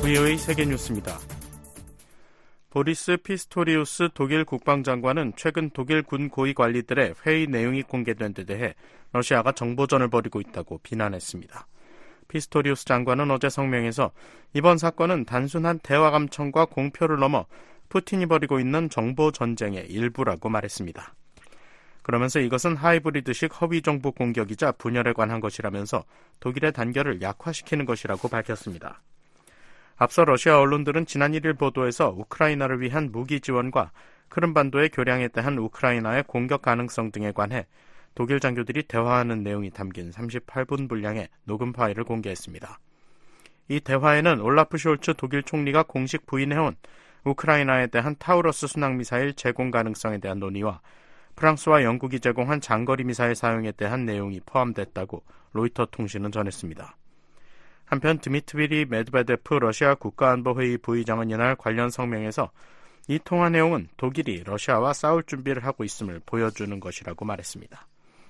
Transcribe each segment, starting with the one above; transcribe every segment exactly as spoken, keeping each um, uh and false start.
브이오에이 세계뉴스입니다. 보리스 피스토리우스 독일 국방장관은 최근 독일 군 고위 관리들의 회의 내용이 공개된 데 대해 러시아가 정보전을 벌이고 있다고 비난했습니다. 피스토리우스 장관은 어제 성명에서 이번 사건은 단순한 대화 감청과 공표를 넘어 푸틴이 벌이고 있는 정보 전쟁의 일부라고 말했습니다. 그러면서 이것은 하이브리드식 허위 정보 공격이자 분열에 관한 것이라면서 독일의 단결을 약화시키는 것이라고 밝혔습니다. 앞서 러시아 언론들은 지난 일 일 보도에서 우크라이나를 위한 무기 지원과 크림반도의 교량에 대한 우크라이나의 공격 가능성 등에 관해 독일 장교들이 대화하는 내용이 담긴 삼십팔 분 분량의 녹음 파일을 공개했습니다. 이 대화에는 올라프 숄츠 독일 총리가 공식 부인해온 우크라이나에 대한 타우러스 순항미사일 제공 가능성에 대한 논의와 프랑스와 영국이 제공한 장거리 미사일 사용에 대한 내용이 포함됐다고 로이터 통신은 전했습니다. 한편 드미트리 메드베데프 러시아 국가안보회의 부의장은 이날 관련 성명에서 이 통화 내용은 독일이 러시아와 싸울 준비를 하고 있음을 보여주는 것이라고 말했습니다.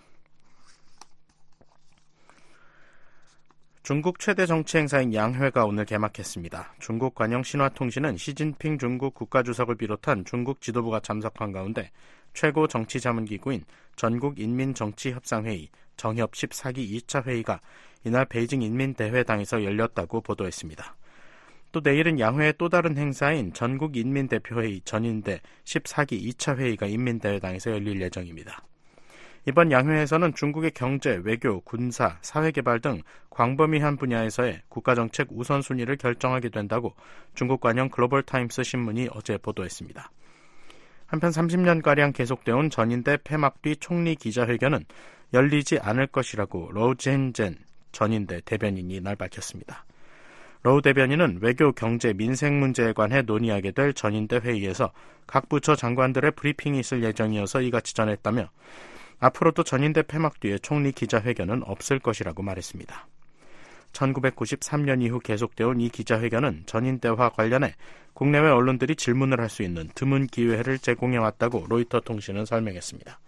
중국 최대 정치 행사인 양회가 오늘 개막했습니다. 중국 관영 신화통신은 시진핑 중국 국가주석을 비롯한 중국 지도부가 참석한 가운데 최고 정치자문기구인 전국인민정치협상회의 정협 십사 기 이 차 회의가 이날 베이징 인민대회당에서 열렸다고 보도했습니다. 또 내일은 양회의 또 다른 행사인 전국인민대표회의 전인대 십사 기 이 차 회의가 인민대회당에서 열릴 예정입니다. 이번 양회에서는 중국의 경제, 외교, 군사, 사회개발 등 광범위한 분야에서의 국가정책 우선순위를 결정하게 된다고 중국 관영 글로벌타임스 신문이 어제 보도했습니다. 한편 삼십 년가량 계속되어온 전인대 폐막 뒤 총리 기자회견은 열리지 않을 것이라고 로우 젠젠 전인대 대변인이 이날 밝혔습니다. 로우 대변인은 외교, 경제, 민생 문제에 관해 논의하게 될 전인대 회의에서 각 부처 장관들의 브리핑이 있을 예정이어서 이같이 전했다며 앞으로도 전인대 폐막 뒤에 총리 기자회견은 없을 것이라고 말했습니다. 천구백구십삼 년 이후 계속되어온 이 기자회견은 전인대와 관련해 국내외 언론들이 질문을 할 수 있는 드문 기회를 제공해왔다고 로이터 통신은 설명했습니다.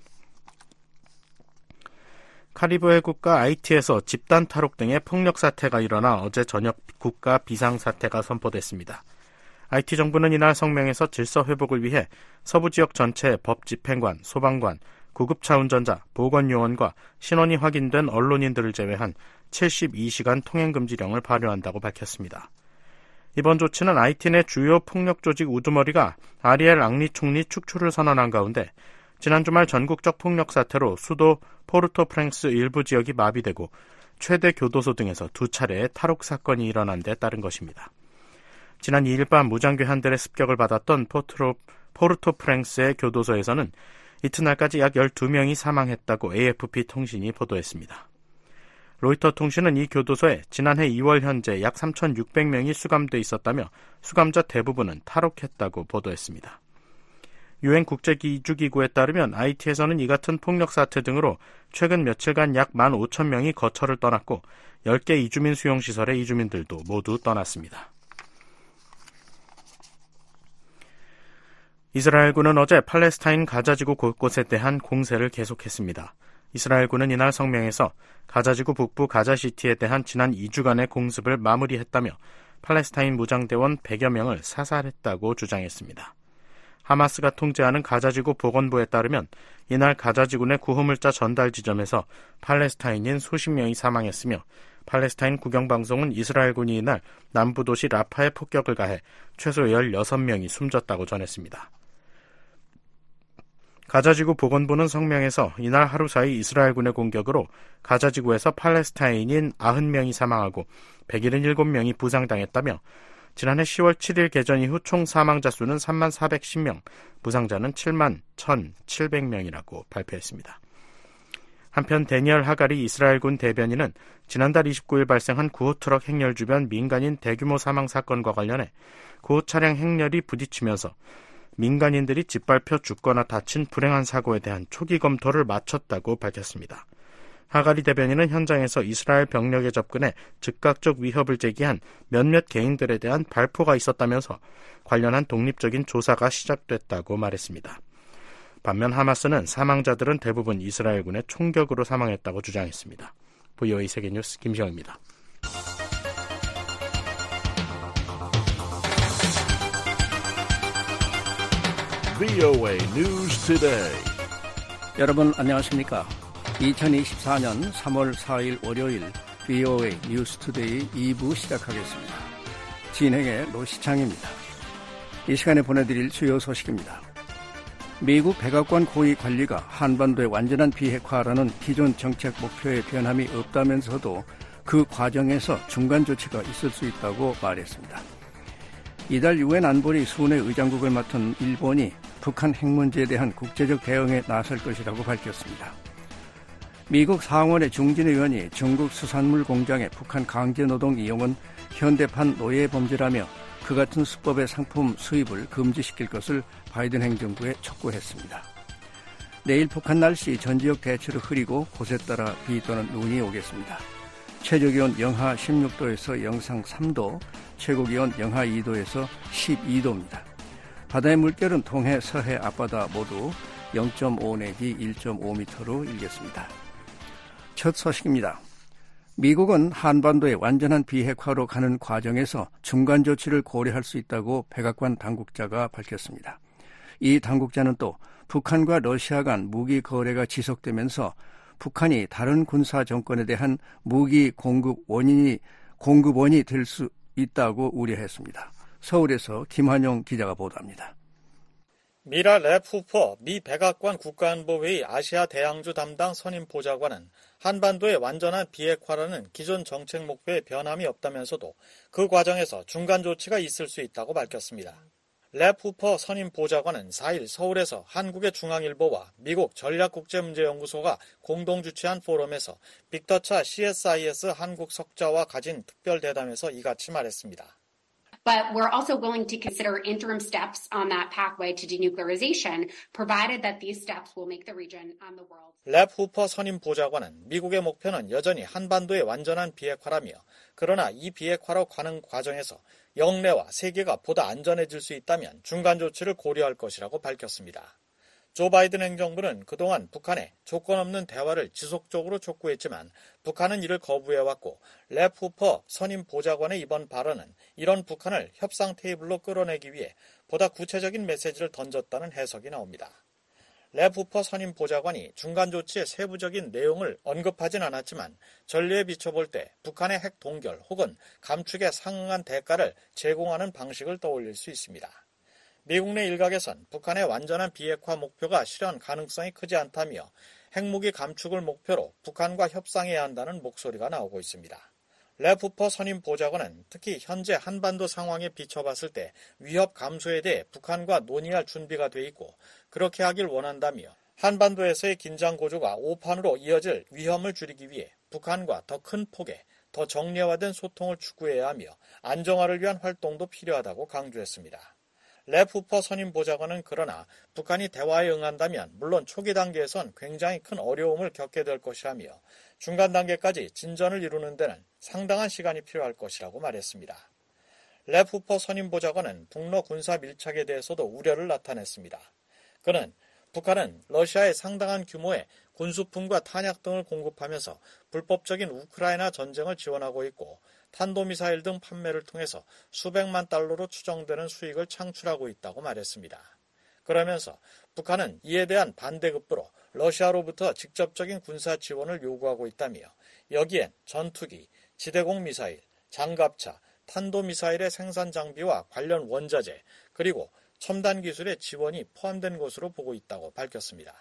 카리브 해국과 아이티에서 집단 탈옥 등의 폭력 사태가 일어나 어제 저녁 국가 비상사태가 선포됐습니다. 아이티 정부는 이날 성명에서 질서 회복을 위해 서부 지역 전체의 법 집행관, 소방관, 구급차 운전자, 보건요원과 신원이 확인된 언론인들을 제외한 칠십이 시간 통행금지령을 발효한다고 밝혔습니다. 이번 조치는 아이티 내 주요 폭력 조직 우두머리가 아리엘 앙리 총리 축출을 선언한 가운데 지난 주말 전국적 폭력 사태로 수도 포르토프랭스 일부 지역이 마비되고 최대 교도소 등에서 두 차례의 탈옥 사건이 일어난 데 따른 것입니다. 지난 이 일 밤 무장괴 한 대의 습격을 받았던 포트로, 포르토프랭스의 교도소에서는 이튿날까지 약 열두 명이 사망했다고 에이에프피 통신이 보도했습니다. 로이터 통신은 이 교도소에 지난해 이월 현재 약 삼천육백 명이 수감돼 있었다며 수감자 대부분은 탈옥했다고 보도했습니다. 유엔 국제기주기구에 따르면 아이티에서는 이 같은 폭력 사태 등으로 최근 며칠간 약 만 오천 명이 거처를 떠났고 열 개 이주민 수용시설의 이주민들도 모두 떠났습니다. 이스라엘군은 어제 팔레스타인 가자지구 곳곳에 대한 공세를 계속했습니다. 이스라엘군은 이날 성명에서 가자지구 북부 가자시티에 대한 지난 이 주간의 공습을 마무리했다며 팔레스타인 무장대원 백여 명을 사살했다고 주장했습니다. 하마스가 통제하는 가자지구 보건부에 따르면 이날 가자지구 내 구호물자 전달 지점에서 팔레스타인인 수십 명이 사망했으며 팔레스타인 국영방송은 이스라엘군이 이날 남부 도시 라파에 폭격을 가해 최소 열여섯 명이 숨졌다고 전했습니다. 가자지구 보건부는 성명에서 이날 하루 사이 이스라엘군의 공격으로 가자지구에서 팔레스타인인 구십 명이 사망하고 백칠십칠 명이 부상당했다며 지난해 시월 칠일 개전 이후 총 사망자 수는 삼만 사백십 명, 부상자는 칠만 천칠백 명이라고 발표했습니다. 한편 데니얼 하가리 이스라엘군 대변인은 지난달 이십구일 발생한 구호 트럭 행렬 주변 민간인 대규모 사망 사건과 관련해 구호 차량 행렬이 부딪히면서 민간인들이 짓밟혀 죽거나 다친 불행한 사고에 대한 초기 검토를 마쳤다고 밝혔습니다. 하가리 대변인은 현장에서 이스라엘 병력에 접근해 즉각적 위협을 제기한 몇몇 개인들에 대한 발포가 있었다면서 관련한 독립적인 조사가 시작됐다고 말했습니다. 반면 하마스는 사망자들은 대부분 이스라엘군의 총격으로 사망했다고 주장했습니다. 브이오에이 세계뉴스 김시영입니다. 브이오에이 News Today. 여러분 안녕하십니까? 이천이십사년 삼월 사일 월요일 브이오에이 뉴스 투데이 이 부 시작하겠습니다. 진행의 노시창입니다. 이 시간에 보내드릴 주요 소식입니다. 미국 백악관 고위 관리가 한반도의 완전한 비핵화라는 기존 정책 목표에 변함이 없다면서도 그 과정에서 중간 조치가 있을 수 있다고 말했습니다. 이달 유엔 안보리 순회 의장국을 맡은 일본이 북한 핵 문제에 대한 국제적 대응에 나설 것이라고 밝혔습니다. 미국 상원의 중진 의원이 중국 수산물 공장의 북한 강제노동 이용은 현대판 노예 범죄라며 그 같은 수법의 상품 수입을 금지시킬 것을 바이든 행정부에 촉구했습니다. 내일 북한 날씨 전 지역 대체로 흐리고 곳에 따라 비 또는 눈이 오겠습니다. 최저기온 영하 십육 도에서 영상 삼 도, 최고기온 영하 이 도에서 십이 도입니다. 바다의 물결은 동해, 서해, 앞바다 모두 영 점 오 내지 일 점 오 미터로 일겠습니다. 첫 소식입니다. 미국은 한반도의 완전한 비핵화로 가는 과정에서 중간 조치를 고려할 수 있다고 백악관 당국자가 밝혔습니다. 이 당국자는 또 북한과 러시아 간 무기 거래가 지속되면서 북한이 다른 군사 정권에 대한 무기 공급 원인이 공급원이 될 수 있다고 우려했습니다. 서울에서 김한용 기자가 보도합니다. 미라 랩 후퍼 미 백악관 국가안보회의 아시아 대양주 담당 선임 보좌관은 한반도의 완전한 비핵화라는 기존 정책 목표에 변함이 없다면서도 그 과정에서 중간 조치가 있을 수 있다고 밝혔습니다. 랩 후퍼 선임 보좌관은 사일 서울에서 한국의 중앙일보와 미국 전략국제문제연구소가 공동 주최한 포럼에서 빅터차 씨에스아이에스 한국 석좌와 가진 특별대담에서 이같이 말했습니다. But we're also willing to consider interim steps on that pathway to denuclearization, provided that these steps will make the region and the world. 랩 후퍼 선임 보좌관은 미국의 목표는 여전히 한반도의 완전한 비핵화라며 그러나 이 비핵화로 가는 과정에서 영내와 세계가 보다 안전해질 수 있다면 중간 조치를 고려할 것이라고 밝혔습니다. 조 바이든 행정부는 그동안 북한에 조건 없는 대화를 지속적으로 촉구했지만 북한은 이를 거부해왔고 랩 후퍼 선임 보좌관의 이번 발언은 이런 북한을 협상 테이블로 끌어내기 위해 보다 구체적인 메시지를 던졌다는 해석이 나옵니다. 랩 후퍼 선임 보좌관이 중간 조치의 세부적인 내용을 언급하진 않았지만 전례에 비춰볼 때 북한의 핵 동결 혹은 감축에 상응한 대가를 제공하는 방식을 떠올릴 수 있습니다. 미국 내 일각에선 북한의 완전한 비핵화 목표가 실현 가능성이 크지 않다며 핵무기 감축을 목표로 북한과 협상해야 한다는 목소리가 나오고 있습니다. 랩 후퍼 선임 보좌관은 특히 현재 한반도 상황에 비춰봤을 때 위협 감소에 대해 북한과 논의할 준비가 돼 있고 그렇게 하길 원한다며 한반도에서의 긴장 고조가 오판으로 이어질 위험을 줄이기 위해 북한과 더 큰 폭의 더 정례화된 소통을 추구해야 하며 안정화를 위한 활동도 필요하다고 강조했습니다. 랩 후퍼 선임 보좌관은 그러나 북한이 대화에 응한다면 물론 초기 단계에선 굉장히 큰 어려움을 겪게 될 것이라며 중간 단계까지 진전을 이루는 데는 상당한 시간이 필요할 것이라고 말했습니다. 랩 후퍼 선임 보좌관은 북러 군사 밀착에 대해서도 우려를 나타냈습니다. 그는 북한은 러시아에 상당한 규모의 군수품과 탄약 등을 공급하면서 불법적인 우크라이나 전쟁을 지원하고 있고 탄도미사일 등 판매를 통해서 수백만 달러로 추정되는 수익을 창출하고 있다고 말했습니다. 그러면서 북한은 이에 대한 반대급부로 러시아로부터 직접적인 군사 지원을 요구하고 있다며 여기엔 전투기, 지대공 미사일, 장갑차, 탄도미사일의 생산 장비와 관련 원자재 그리고 첨단 기술의 지원이 포함된 것으로 보고 있다고 밝혔습니다.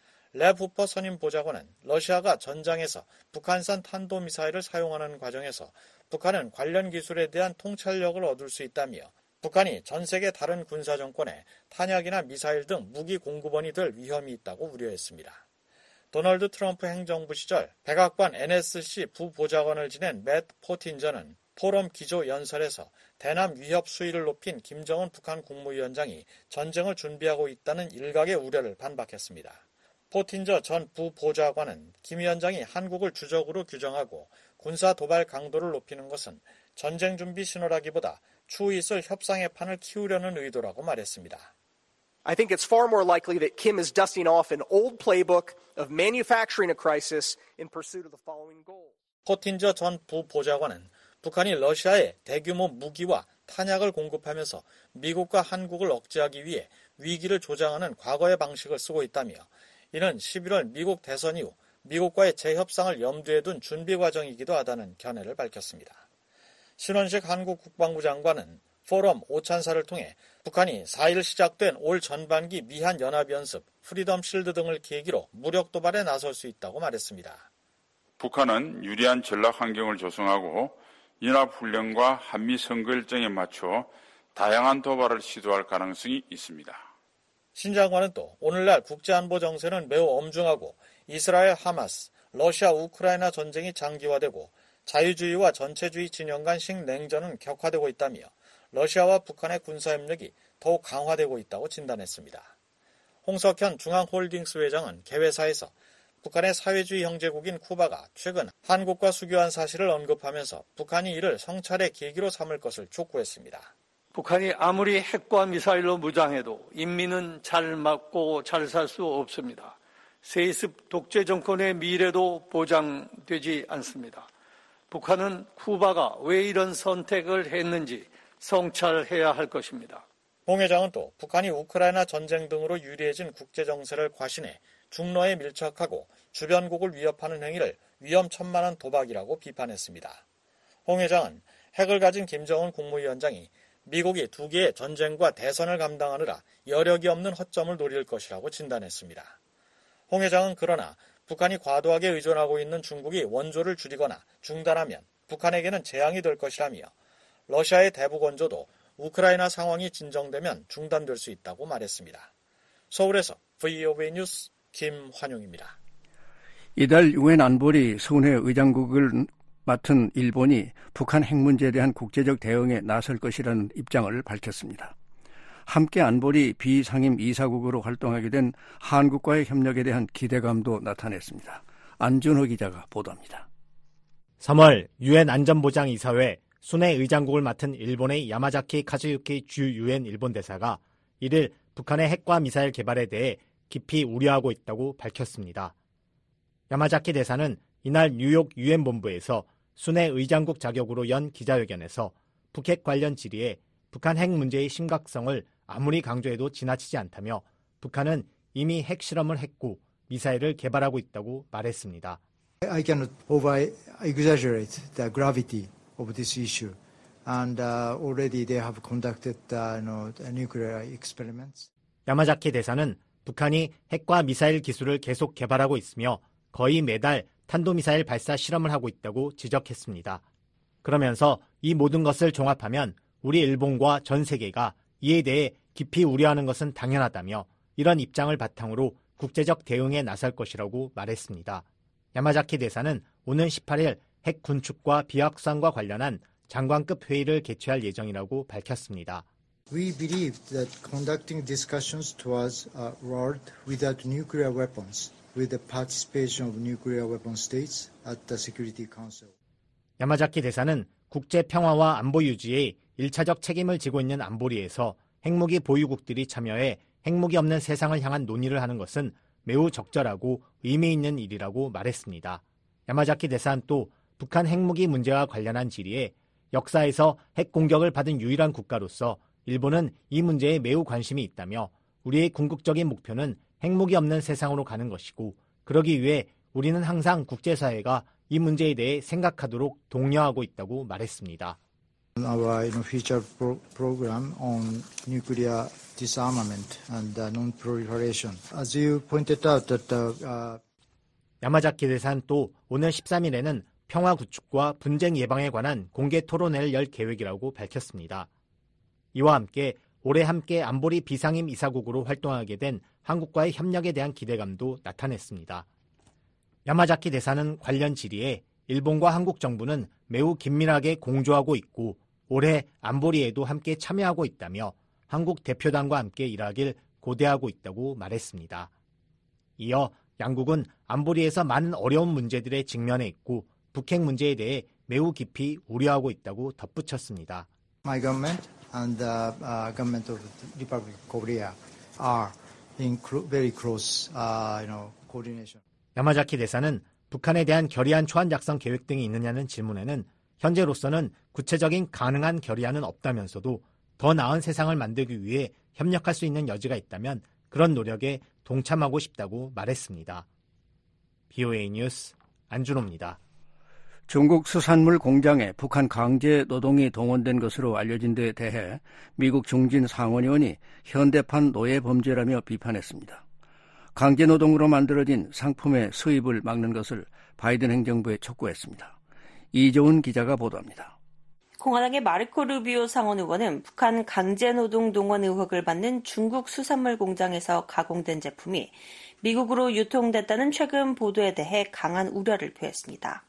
랩 후퍼 선임 보좌관은 러시아가 전장에서 북한산 탄도미사일을 사용하는 과정에서 북한은 관련 기술에 대한 통찰력을 얻을 수 있다며 북한이 전 세계 다른 군사 정권에 탄약이나 미사일 등 무기 공급원이 될 위험이 있다고 우려했습니다. 도널드 트럼프 행정부 시절 백악관 엔에스씨 부보좌관을 지낸 맷 포틴저는 포럼 기조 연설에서 대남 위협 수위를 높인 김정은 북한 국무위원장이 전쟁을 준비하고 있다는 일각의 우려를 반박했습니다. 포틴저 전 부보좌관은 김 위원장이 한국을 주적으로 규정하고 군사 도발 강도를 높이는 것은 전쟁 준비 신호라기보다 추후 있을 협상의 판을 키우려는 의도라고 말했습니다. I think it's far more likely that Kim is dusting off an old playbook of manufacturing a crisis in pursuit of the following goal. 포틴저 전 부보좌관은 북한이 러시아에 대규모 무기와 탄약을 공급하면서 미국과 한국을 억제하기 위해 위기를 조장하는 과거의 방식을 쓰고 있다며 이는 십일월 미국 대선 이후 미국과의 재협상을 염두에 둔 준비 과정이기도 하다는 견해를 밝혔습니다. 신원식 한국 국방부 장관은 포럼 오찬사를 통해 북한이 사일 시작된 올 전반기 미한 연합연습, 프리덤 실드 등을 계기로 무력 도발에 나설 수 있다고 말했습니다. 북한은 유리한 전략 환경을 조성하고 연합훈련과 한미 선거 일정에 맞춰 다양한 도발을 시도할 가능성이 있습니다. 신 장관은 또 오늘날 국제안보 정세는 매우 엄중하고 이스라엘 하마스, 러시아 우크라이나 전쟁이 장기화되고 자유주의와 전체주의 진영 간 신냉전은 격화되고 있다며 러시아와 북한의 군사협력이 더욱 강화되고 있다고 진단했습니다. 홍석현 중앙홀딩스 회장은 개회사에서 북한의 사회주의 형제국인 쿠바가 최근 한국과 수교한 사실을 언급하면서 북한이 이를 성찰의 계기로 삼을 것을 촉구했습니다. 북한이 아무리 핵과 미사일로 무장해도 인민은 잘 맞고 잘 살 수 없습니다. 세습 독재 정권의 미래도 보장되지 않습니다. 북한은 쿠바가 왜 이런 선택을 했는지 성찰해야 할 것입니다. 홍 회장은 또 북한이 우크라이나 전쟁 등으로 유리해진 국제정세를 과신해 중러에 밀착하고 주변국을 위협하는 행위를 위험천만한 도박이라고 비판했습니다. 홍 회장은 핵을 가진 김정은 국무위원장이 미국이 두 개의 전쟁과 대선을 감당하느라 여력이 없는 허점을 노릴 것이라고 진단했습니다. 홍 회장은 그러나 북한이 과도하게 의존하고 있는 중국이 원조를 줄이거나 중단하면 북한에게는 재앙이 될 것이라며 러시아의 대북 원조도 우크라이나 상황이 진정되면 중단될 수 있다고 말했습니다. 서울에서 브이오에이 뉴스 김환용입니다. 이달 유엔 안보리 순회 의장국을 맡은 일본이 북한 핵 문제에 대한 국제적 대응에 나설 것이라는 입장을 밝혔습니다. 함께 안보리 비상임 이사국으로 활동하게 된 한국과의 협력에 대한 기대감도 나타냈습니다. 안준호 기자가 보도합니다. 삼월 유엔 안전보장이사회 순회 의장국을 맡은 일본의 야마자키 카즈유키 주 유엔 일본 대사가 이를 북한의 핵과 미사일 개발에 대해 깊이 우려하고 있다고 밝혔습니다. 야마자키 대사는 이날 뉴욕 유엔 본부에서 순회 의장국 자격으로 연 기자회견에서 북핵 관련 질의에 북한 핵 문제의 심각성을 아무리 강조해도 지나치지 않다며 북한은 이미 핵실험을 했고 미사일을 개발하고 있다고 말했습니다. I cannot over-exaggerate the gravity of this issue, and uh, already they have conducted uh, you know, nuclear experiments. 야마자키 대사는 북한이 핵과 미사일 기술을 계속 개발하고 있으며 거의 매달 탄도미사일 발사 실험을 하고 있다고 지적했습니다. 그러면서 이 모든 것을 종합하면 우리 일본과 전 세계가 이에 대해 깊이 우려하는 것은 당연하다며 이런 입장을 바탕으로 국제적 대응에 나설 것이라고 말했습니다. 야마자키 대사는 오는 십팔일 핵 군축과 비확산과 관련한 장관급 회의를 개최할 예정이라고 밝혔습니다. We believe that conducting discussions towards a world without nuclear weapons with the participation of nuclear weapon states at the Security Council. 야마자키 대사는 국제 평화와 안보 유지에 일차적 책임을 지고 있는 안보리에서 핵무기 보유국들이 참여해 핵무기 없는 세상을 향한 논의를 하는 것은 매우 적절하고 의미 있는 일이라고 말했습니다. 야마자키 대사는 또 북한 핵무기 문제와 관련한 질의에 역사에서 핵 공격을 받은 유일한 국가로서 일본은 이 문제에 매우 관심이 있다며 우리의 궁극적인 목표는 핵무기 없는 세상으로 가는 것이고 그러기 위해 우리는 항상 국제사회가 이 문제에 대해 생각하도록 독려하고 있다고 말했습니다. Our future pro- program on nuclear disarmament and uh, non-proliferation. As you pointed out, that uh, 야마자키 대사는 또 오는 십삼일에는 평화 구축과 분쟁 예방에 관한 공개 토론회를 열 계획이라고 밝혔습니다. 이와 함께 올해 함께 안보리 비상임 이사국으로 활동하게 된 한국과의 협력에 대한 기대감도 나타냈습니다. 야마자키 대사는 관련 질의에 일본과 한국 정부는 매우 긴밀하게 공조하고 있고 올해 안보리에도 함께 참여하고 있다며 한국 대표단과 함께 일하길 고대하고 있다고 말했습니다. 이어 양국은 안보리에서 많은 어려운 문제들에 직면해 있고 북핵 문제에 대해 매우 깊이 우려하고 있다고 덧붙였습니다. My government and the uh, government of the Republic of Korea are in very close, uh, you know, coordination. 야마자키 대사는 북한에 대한 결의안 초안 작성 계획 등이 있느냐는 질문에는 현재로서는 구체적인 가능한 결의안은 없다면서도 더 나은 세상을 만들기 위해 협력할 수 있는 여지가 있다면 그런 노력에 동참하고 싶다고 말했습니다. 비오에이 뉴스 안준호입니다. 중국 수산물 공장에 북한 강제 노동이 동원된 것으로 알려진 데 대해 미국 중진 상원의원이 현대판 노예 범죄라며 비판했습니다. 강제 노동으로 만들어진 상품의 수입을 막는 것을 바이든 행정부에 촉구했습니다. 이조은 기자가 보도합니다. 공화당의 마르코 루비오 상원 의원은 북한 강제노동 동원 의혹을 받는 중국 수산물 공장에서 가공된 제품이 미국으로 유통됐다는 최근 보도에 대해 강한 우려를 표했습니다.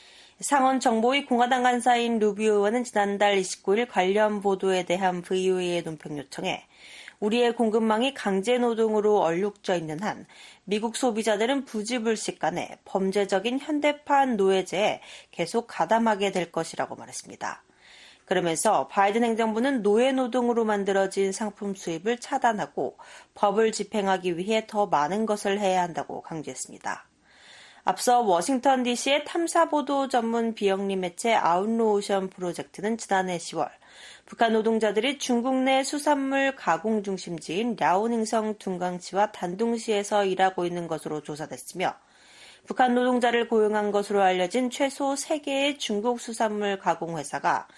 상원 정보위 공화당 간사인 루비오 의원은 지난달 이십구일 관련 보도에 대한 브이오에이의 논평 요청에 우리의 공급망이 강제노동으로 얼룩져 있는 한 미국 소비자들은 부지불식간에 범죄적인 현대판 노예제에 계속 가담하게 될 것이라고 말했습니다. 그러면서 바이든 행정부는 노예노동으로 만들어진 상품 수입을 차단하고 법을 집행하기 위해 더 많은 것을 해야 한다고 강조했습니다. 앞서 워싱턴 디씨의 탐사보도 전문 비영리 매체 아웃로오션 프로젝트는 지난해 시월 북한 노동자들이 중국 내 수산물 가공 중심지인 랴오닝성 둥강시와 단둥시에서 일하고 있는 것으로 조사됐으며 북한 노동자를 고용한 것으로 알려진 최소 세 개의 중국 수산물 가공 회사가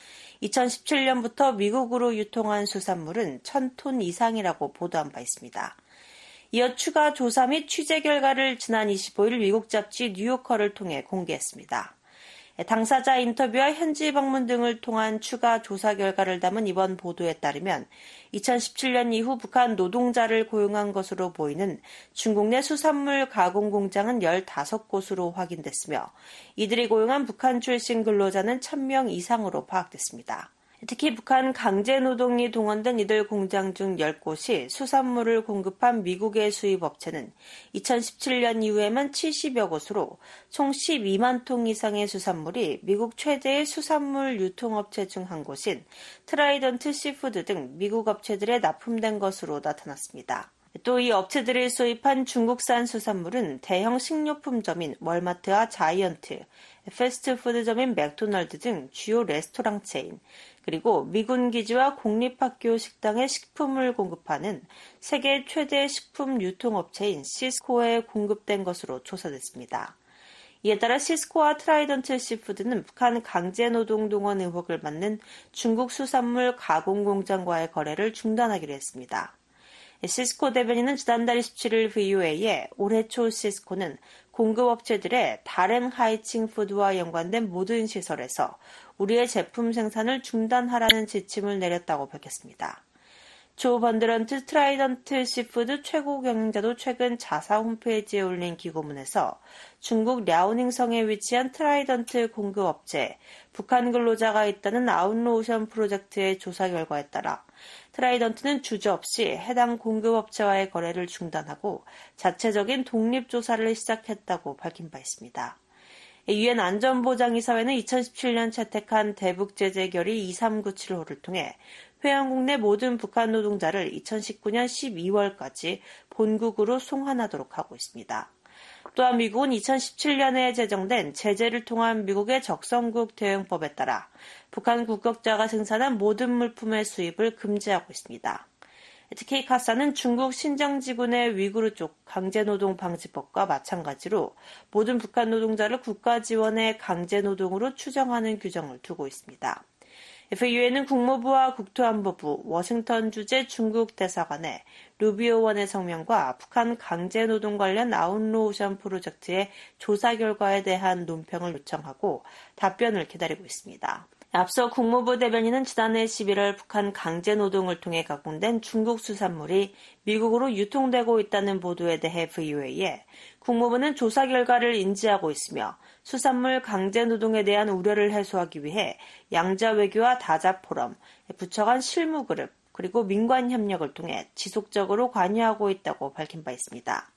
이천십칠년부터 미국으로 유통한 수산물은 천 톤 이상이라고 보도한 바 있습니다. 이어 추가 조사 및 취재 결과를 지난 이십오일 미국 잡지 뉴요커를 통해 공개했습니다. 당사자 인터뷰와 현지 방문 등을 통한 추가 조사 결과를 담은 이번 보도에 따르면 이천십칠년 이후 북한 노동자를 고용한 것으로 보이는 중국 내 수산물 가공 공장은 열다섯 곳으로 확인됐으며 이들이 고용한 북한 출신 근로자는 천 명 이상으로 파악됐습니다. 특히 북한 강제노동이 동원된 이들 공장 중 열 곳이 수산물을 공급한 미국의 수입업체는 이천십칠년 이후에만 칠십여 곳으로 총 십이만 통 이상의 수산물이 미국 최대의 수산물 유통업체 중 한 곳인 트라이던트 시푸드 등 미국 업체들에 납품된 것으로 나타났습니다. 또 이 업체들이 수입한 중국산 수산물은 대형 식료품점인 월마트와 자이언트, 패스트푸드점인 맥도널드 등 주요 레스토랑 체인, 그리고 미군 기지와 공립학교 식당에 식품을 공급하는 세계 최대 식품 유통업체인 시스코에 공급된 것으로 조사됐습니다. 이에 따라 시스코와 트라이던트 시푸드는 북한 강제노동 동원 의혹을 받는 중국 수산물 가공 공장과의 거래를 중단하기로 했습니다. 시스코 대변인은 지난달 이십칠일 브이오에이에 올해 초 시스코는 공급업체들의 다른 하이칭 푸드와 연관된 모든 시설에서 우리의 제품 생산을 중단하라는 지침을 내렸다고 밝혔습니다. 조 번드런트 트라이던트 시푸드 최고 경영자도 최근 자사 홈페이지에 올린 기고문에서 중국 랴오닝성에 위치한 트라이던트 공급업체에 북한 근로자가 있다는 아웃로오션 프로젝트의 조사 결과에 따라 트라이던트는 주저없이 해당 공급업체와의 거래를 중단하고 자체적인 독립조사를 시작했다고 밝힌 바 있습니다. 유엔 안전보장이사회는 이천십칠년 채택한 대북제재 결의 이삼구칠호를 통해 회원국 내 모든 북한 노동자를 이천십구년 십이월까지 본국으로 송환하도록 하고 있습니다. 또한 미국은 이천십칠년에 제정된 제재를 통한 미국의 적성국 대응법에 따라 북한 국적자가 생산한 모든 물품의 수입을 금지하고 있습니다. 특히 카사는 중국 신정지군의 위구르 쪽 강제노동 방지법과 마찬가지로 모든 북한 노동자를 국가 지원의 강제노동으로 추정하는 규정을 두고 있습니다. 에프유엔은 국무부와 국토안보부, 워싱턴 주재 중국 대사관에 루비오 원의 성명과 북한 강제노동 관련 아웃로오션 프로젝트의 조사 결과에 대한 논평을 요청하고 답변을 기다리고 있습니다. 앞서 국무부 대변인은 지난해 십일월 북한 강제노동을 통해 가공된 중국 수산물이 미국으로 유통되고 있다는 보도에 대해 브이오에이에 국무부는 조사 결과를 인지하고 있으며 수산물 강제노동에 대한 우려를 해소하기 위해 양자 외교와 다자 포럼, 부처 간 실무 그룹, 그리고 민관 협력을 통해 지속적으로 관여하고 있다고 밝힌 바 있습니다.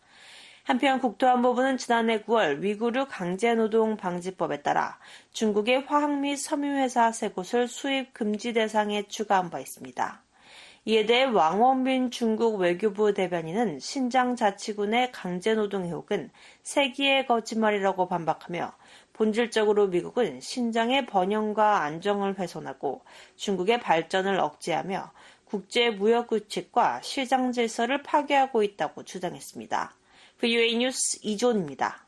한편 국토안보부는 지난해 구월 위구르 강제노동 방지법에 따라 중국의 화학 및 섬유회사 세 곳을 수입 금지 대상에 추가한 바 있습니다. 이에 대해 왕원빈 중국 외교부 대변인은 신장 자치군의 강제노동 의혹은 세기의 거짓말이라고 반박하며 본질적으로 미국은 신장의 번영과 안정을 훼손하고 중국의 발전을 억제하며 국제무역규칙과 시장 질서를 파괴하고 있다고 주장했습니다. 브이오에이 뉴스 이존입니다.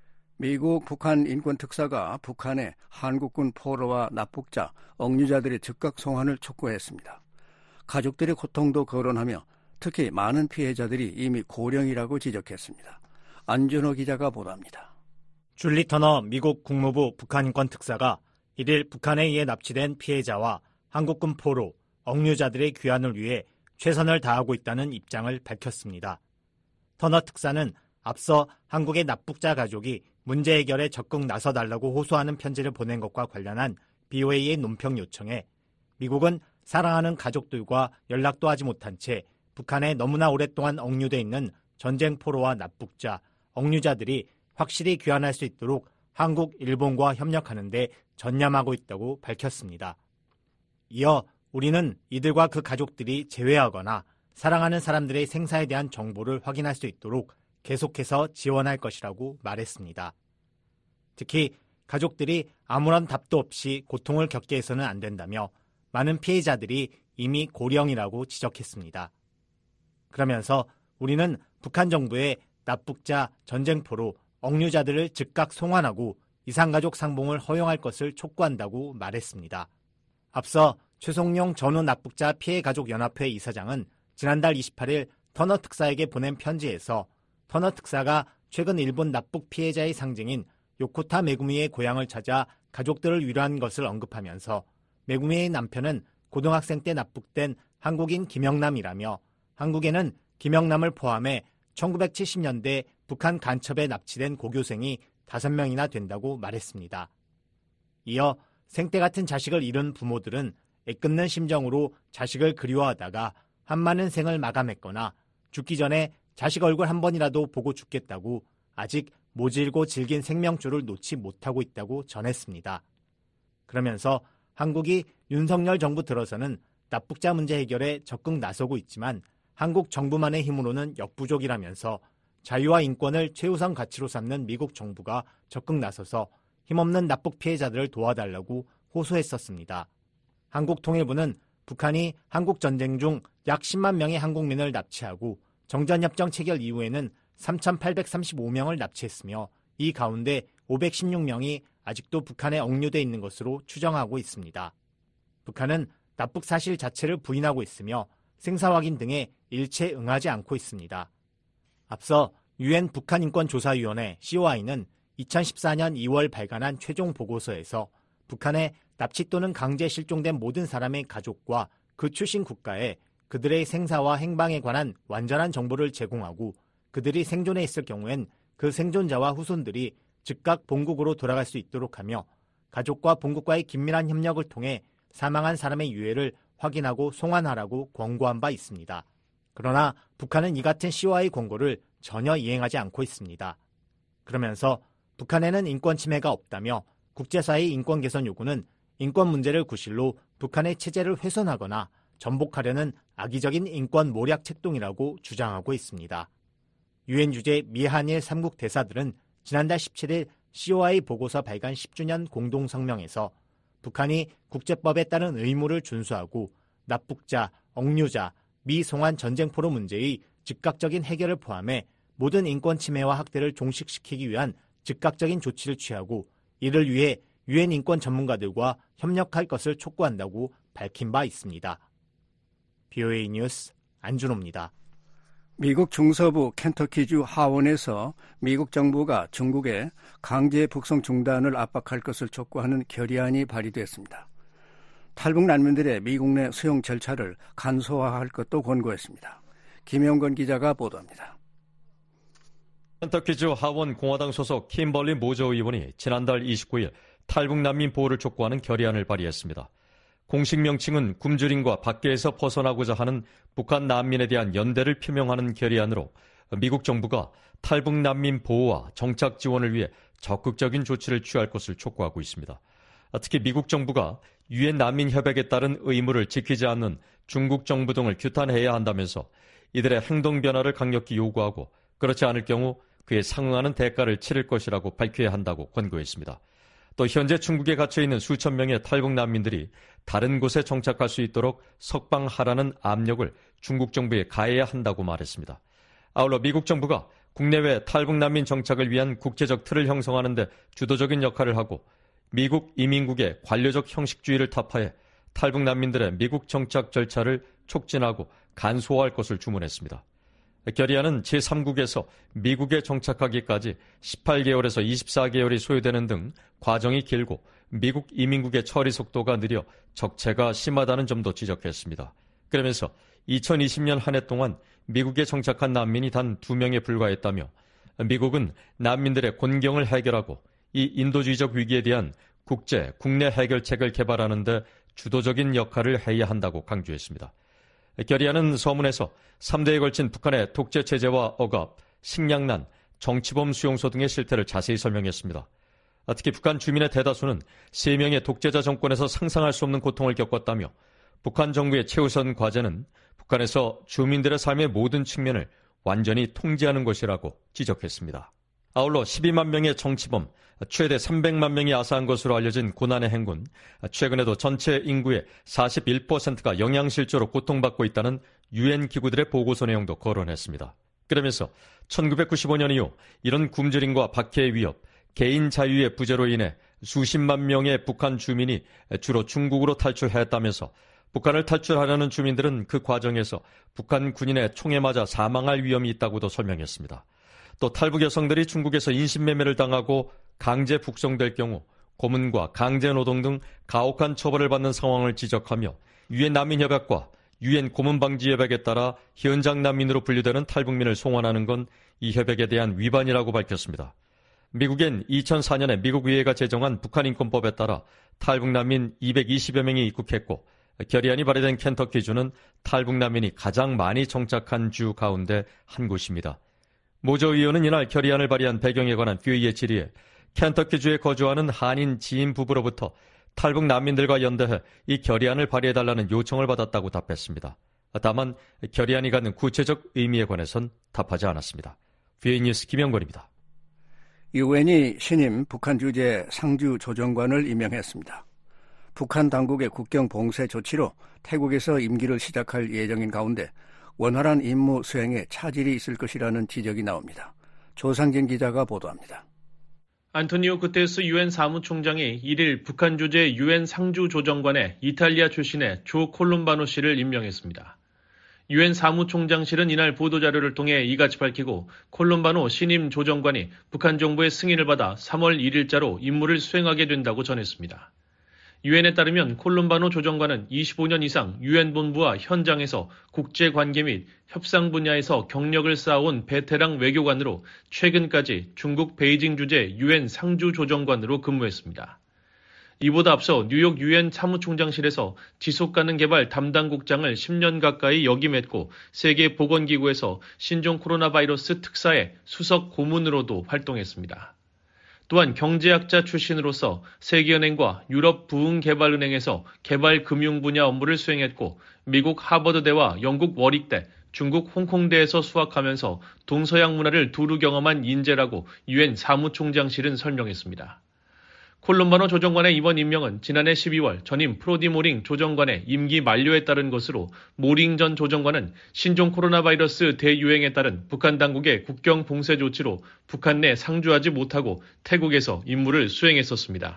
미국 북한 인권특사가 북한의 한국군 포로와 납북자, 억류자들의 즉각 송환을 촉구했습니다. 가족들의 고통도 거론하며 특히 많은 피해자들이 이미 고령이라고 지적했습니다. 안준호 기자가 보도합니다. 줄리 터너 미국 국무부 북한인권특사가 일일 북한에 의해 납치된 피해자와 한국군 포로, 억류자들의 귀환을 위해 최선을 다하고 있다는 입장을 밝혔습니다. 터너 특사는 앞서 한국의 납북자 가족이 문제 해결에 적극 나서달라고 호소하는 편지를 보낸 것과 관련한 비오에이의 논평 요청에 미국은 사랑하는 가족들과 연락도 하지 못한 채 북한에 너무나 오랫동안 억류돼 있는 전쟁 포로와 납북자, 억류자들이 확실히 귀환할 수 있도록 한국, 일본과 협력하는 데 전념하고 있다고 밝혔습니다. 이어 우리는 이들과 그 가족들이 재회하거나 사랑하는 사람들의 생사에 대한 정보를 확인할 수 있도록 계속해서 지원할 것이라고 말했습니다. 특히 가족들이 아무런 답도 없이 고통을 겪게 해서는 안 된다며 많은 피해자들이 이미 고령이라고 지적했습니다. 그러면서 우리는 북한 정부의 납북자, 전쟁포로, 억류자들을 즉각 송환하고 이산가족 상봉을 허용할 것을 촉구한다고 말했습니다. 앞서 최송용 전후 납북자 피해가족연합회 이사장은 지난달 이십팔일 터너 특사에게 보낸 편지에서 터너 특사가 최근 일본 납북 피해자의 상징인 요코타 메구미의 고향을 찾아 가족들을 위로한 것을 언급하면서 메구미의 남편은 고등학생 때 납북된 한국인 김영남이라며 한국에는 김영남을 포함해 천구백칠십년대 북한 간첩에 납치된 고교생이 다섯 명이나 된다고 말했습니다. 이어 생때 같은 자식을 잃은 부모들은 애끓는 심정으로 자식을 그리워하다가 한많은 생을 마감했거나 죽기 전에 자식 얼굴 한 번이라도 보고 죽겠다고 아직 모질고 질긴 생명줄을 놓지 못하고 있다고 전했습니다. 그러면서 한국이 윤석열 정부 들어서는 납북자 문제 해결에 적극 나서고 있지만 한국 정부만의 힘으로는 역부족이라면서 자유와 인권을 최우선 가치로 삼는 미국 정부가 적극 나서서 힘없는 납북 피해자들을 도와달라고 호소했었습니다. 한국통일부는 북한이 한국전쟁 중 약 십만 명의 한국민을 납치하고 정전협정 체결 이후에는 삼천팔백삼십오 명을 납치했으며 이 가운데 오백십육 명이 아직도 북한에 억류돼 있는 것으로 추정하고 있습니다. 북한은 납북 사실 자체를 부인하고 있으며 생사 확인 등에 일체 응하지 않고 있습니다. 앞서 유엔 북한인권조사위원회 씨오아이는 이천십사년 이월 발간한 최종 보고서에서 북한에 납치 또는 강제 실종된 모든 사람의 가족과 그 출신 국가에 그들의 생사와 행방에 관한 완전한 정보를 제공하고 그들이 생존해 있을 경우엔 그 생존자와 후손들이 즉각 본국으로 돌아갈 수 있도록 하며 가족과 본국과의 긴밀한 협력을 통해 사망한 사람의 유해를 확인하고 송환하라고 권고한 바 있습니다. 그러나 북한은 이 같은 씨오아이 권고를 전혀 이행하지 않고 있습니다. 그러면서 북한에는 인권 침해가 없다며 국제사회의 인권 개선 요구는 인권 문제를 구실로 북한의 체제를 훼손하거나 전복하려는 악의적인 인권 모략 책동이라고 주장하고 있습니다. 유엔 주재 미한일 삼국 대사들은 지난달 십칠일 씨오아이 보고서 발간 십 주년 공동성명에서 북한이 국제법에 따른 의무를 준수하고 납북자, 억류자, 미송환 전쟁포로 문제의 즉각적인 해결을 포함해 모든 인권 침해와 학대를 종식시키기 위한 즉각적인 조치를 취하고 이를 위해 유엔 인권 전문가들과 협력할 것을 촉구한다고 밝힌 바 있습니다. 비오에이 뉴스 안준호입니다. 미국 중서부 켄터키주 하원에서 미국 정부가 중국에 강제 북송 중단을 압박할 것을 촉구하는 결의안이 발의됐습니다. 탈북 난민들의 미국 내 수용 절차를 간소화할 것도 권고했습니다. 김영건 기자가 보도합니다. 켄터키주 하원 공화당 소속 킴벌리 모저 의원이 지난달 이십구일 탈북 난민 보호를 촉구하는 결의안을 발의했습니다. 공식 명칭은 굶주림과 밖에서 벗어나고자 하는 북한 난민에 대한 연대를 표명하는 결의안으로 미국 정부가 탈북 난민 보호와 정착 지원을 위해 적극적인 조치를 취할 것을 촉구하고 있습니다. 특히 미국 정부가 유엔 난민 협약에 따른 의무를 지키지 않는 중국 정부 등을 규탄해야 한다면서 이들의 행동 변화를 강력히 요구하고 그렇지 않을 경우 그에 상응하는 대가를 치를 것이라고 밝혀야 한다고 권고했습니다. 또 현재 중국에 갇혀 있는 수천 명의 탈북 난민들이 다른 곳에 정착할 수 있도록 석방하라는 압력을 중국 정부에 가해야 한다고 말했습니다. 아울러 미국 정부가 국내외 탈북 난민 정착을 위한 국제적 틀을 형성하는 데 주도적인 역할을 하고 미국 이민국의 관료적 형식주의를 타파해 탈북 난민들의 미국 정착 절차를 촉진하고 간소화할 것을 주문했습니다. 결의안은 제삼국에서 미국에 정착하기까지 십팔 개월에서 이십사 개월이 소요되는 등 과정이 길고 미국 이민국의 처리 속도가 느려 적체가 심하다는 점도 지적했습니다. 그러면서 이천이십 년 한 해 동안 미국에 정착한 난민이 단 두 명에 불과했다며 미국은 난민들의 곤경을 해결하고 이 인도주의적 위기에 대한 국제, 국내 해결책을 개발하는 데 주도적인 역할을 해야 한다고 강조했습니다. 결의안은 서문에서 삼 대에 걸친 북한의 독재 체제와 억압, 식량난, 정치범 수용소 등의 실태를 자세히 설명했습니다. 특히 북한 주민의 대다수는 세 명의 독재자 정권에서 상상할 수 없는 고통을 겪었다며 북한 정부의 최우선 과제는 북한에서 주민들의 삶의 모든 측면을 완전히 통제하는 것이라고 지적했습니다. 아울러 십이만 명의 정치범, 최대 삼백만 명이 아사한 것으로 알려진 고난의 행군, 최근에도 전체 인구의 사십일 퍼센트가 영양실조로 고통받고 있다는 유엔 기구들의 보고서 내용도 거론했습니다. 그러면서 천구백구십오 년 이후 이런 굶주림과 박해의 위협, 개인 자유의 부재로 인해 수십만 명의 북한 주민이 주로 중국으로 탈출했다면서 북한을 탈출하려는 주민들은 그 과정에서 북한 군인의 총에 맞아 사망할 위험이 있다고도 설명했습니다. 또 탈북 여성들이 중국에서 인신매매를 당하고 강제 북송될 경우 고문과 강제노동 등 가혹한 처벌을 받는 상황을 지적하며 유엔 난민협약과 유엔 고문방지협약에 따라 현장 난민으로 분류되는 탈북민을 송환하는 건 이 협약에 대한 위반이라고 밝혔습니다. 미국엔 이천사 년에 미국 의회가 제정한 북한 인권법에 따라 탈북 난민 이백이십여 명이 입국했고 결의안이 발의된 켄터키주는 탈북 난민이 가장 많이 정착한 주 가운데 한 곳입니다. 모저 의원은 이날 결의안을 발의한 배경에 관한 뷰이의 질의에 켄터키주에 거주하는 한인 지인 부부로부터 탈북 난민들과 연대해 이 결의안을 발의해달라는 요청을 받았다고 답했습니다. 다만 결의안이 갖는 구체적 의미에 관해선 답하지 않았습니다. 뷰이 뉴스 김영권입니다. 유엔이 신임 북한 주재 상주 조정관을 임명했습니다. 북한 당국의 국경 봉쇄 조치로 태국에서 임기를 시작할 예정인 가운데 원활한 임무 수행에 차질이 있을 것이라는 지적이 나옵니다. 조상진 기자가 보도합니다. 안토니오 구테레스 유엔 사무총장이 일 일 북한 주재 유엔 상주 조정관에 이탈리아 출신의 조 콜롬바노 씨를 임명했습니다. 유엔 사무총장실은 이날 보도자료를 통해 이같이 밝히고 콜롬바노 신임 조정관이 북한 정부의 승인을 받아 삼월 일일자로 임무를 수행하게 된다고 전했습니다. 유엔에 따르면 콜롬바노 조정관은 이십오 년 이상 유엔 본부와 현장에서 국제관계 및 협상 분야에서 경력을 쌓아온 베테랑 외교관으로 최근까지 중국 베이징 주재 유엔 상주 조정관으로 근무했습니다. 이보다 앞서 뉴욕 유엔 사무총장실에서 지속가능 개발 담당국장을 십 년 가까이 역임했고 세계보건기구에서 신종 코로나 바이러스 특사의 수석 고문으로도 활동했습니다. 또한 경제학자 출신으로서 세계은행과 유럽 부흥개발은행에서 개발금융 분야 업무를 수행했고 미국 하버드대와 영국 워릭대, 중국 홍콩대에서 수학하면서 동서양 문화를 두루 경험한 인재라고 유엔 사무총장실은 설명했습니다. 콜롬바노 조정관의 이번 임명은 지난해 십이월 전임 프로디 모링 조정관의 임기 만료에 따른 것으로 모링 전 조정관은 신종 코로나 바이러스 대유행에 따른 북한 당국의 국경 봉쇄 조치로 북한 내 상주하지 못하고 태국에서 임무를 수행했었습니다.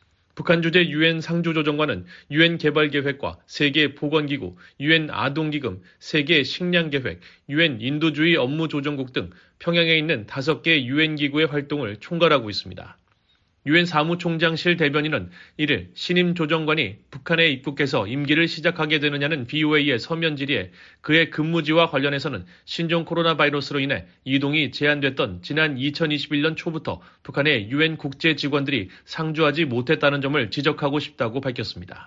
북한 주재 유엔 상주 조정관은 유엔 개발계획과 세계보건기구, 유엔 아동기금, 세계식량계획, 유엔 인도주의 업무조정국 등 평양에 있는 다섯 개 유엔 기구의 활동을 총괄하고 있습니다. 유엔 사무총장실 대변인은 일 일 신임 조정관이 북한에 입국해서 임기를 시작하게 되느냐는 브이오에이의 서면 질의에 그의 근무지와 관련해서는 신종 코로나 바이러스로 인해 이동이 제한됐던 지난 이천이십일 년 초부터 북한의 유엔 국제 직원들이 상주하지 못했다는 점을 지적하고 싶다고 밝혔습니다.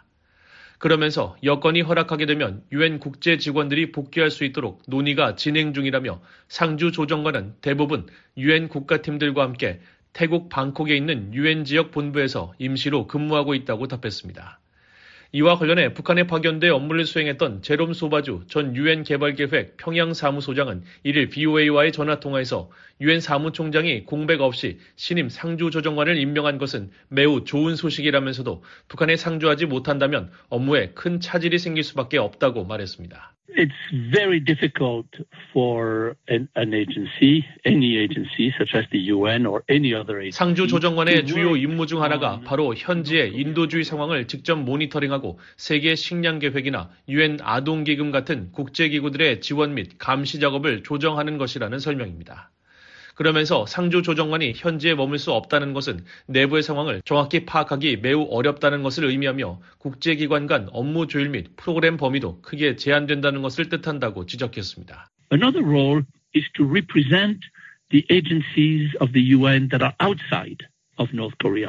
그러면서 여건이 허락하게 되면 유엔 국제 직원들이 복귀할 수 있도록 논의가 진행 중이라며 상주 조정관은 대부분 유엔 국가팀들과 함께 태국 방콕에 있는 유엔 지역 본부에서 임시로 근무하고 있다고 답했습니다. 이와 관련해 북한에 파견돼 업무를 수행했던 제롬 소바주 전 유엔 개발계획 평양사무소장은 이일 브이오에이와의 전화통화에서 유엔 사무총장이 공백 없이 신임 상주조정관을 임명한 것은 매우 좋은 소식이라면서도 북한에 상주하지 못한다면 업무에 큰 차질이 생길 수밖에 없다고 말했습니다. It's very difficult for an, an agency, any agency, such as the 유엔 or any other agency. 상주 조정관의 주요 임무 중 하나가 바로 현지의 인도주의 상황을 직접 모니터링하고 세계 식량 계획이나 유엔 아동기금 같은 국제기구들의 지원 및 감시 작업을 조정하는 것이라는 설명입니다. 그러면서 상주 조정관이 현지에 머물 수 없다는 것은 내부의 상황을 정확히 파악하기 매우 어렵다는 것을 의미하며 국제기관 간 업무 조율 및 프로그램 범위도 크게 제한된다는 것을 뜻한다고 지적했습니다. Another role is to represent the agencies of the 유엔 that are outside of North Korea.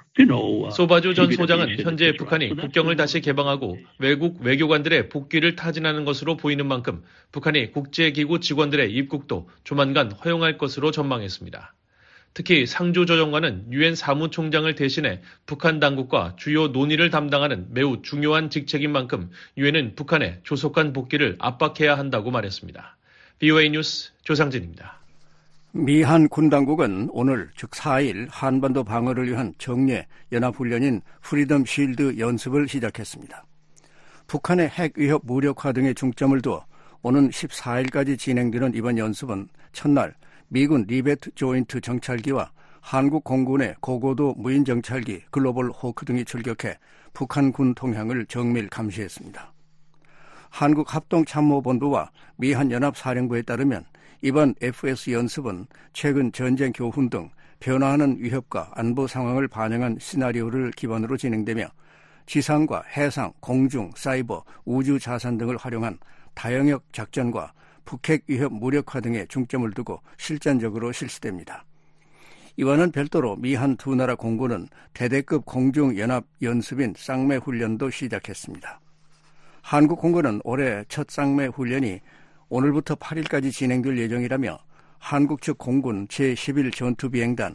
소바주 전 소장은 현재 북한이 국경을 다시 개방하고 외국 외교관들의 복귀를 타진하는 것으로 보이는 만큼 북한이 국제기구 직원들의 입국도 조만간 허용할 것으로 전망했습니다. 특히 상주 조정관은 유엔 사무총장을 대신해 북한 당국과 주요 논의를 담당하는 매우 중요한 직책인 만큼 유엔은 북한의 조속한 복귀를 압박해야 한다고 말했습니다. 브이오에이 뉴스 조상진입니다. 미한 군당국은 오늘 즉 사일 한반도 방어를 위한 정례 연합훈련인 프리덤 쉴드 연습을 시작했습니다. 북한의 핵 위협 무력화 등에 중점을 두어 오는 십사일까지 진행되는 이번 연습은 첫날 미군 리베트 조인트 정찰기와 한국 공군의 고고도 무인 정찰기 글로벌 호크 등이 출격해 북한 군 동향을 정밀 감시했습니다. 한국 합동참모본부와 미한 연합사령부에 따르면 이번 에프에스 연습은 최근 전쟁 교훈 등 변화하는 위협과 안보 상황을 반영한 시나리오를 기반으로 진행되며 지상과 해상, 공중, 사이버, 우주 자산 등을 활용한 다영역 작전과 북핵 위협 무력화 등에 중점을 두고 실전적으로 실시됩니다. 이와는 별도로 미한 두 나라 공군은 대대급 공중연합 연습인 쌍매 훈련도 시작했습니다. 한국 공군은 올해 첫 쌍매 훈련이 오늘부터 팔일까지 진행될 예정이라며 한국 측 공군 제십일 전투비행단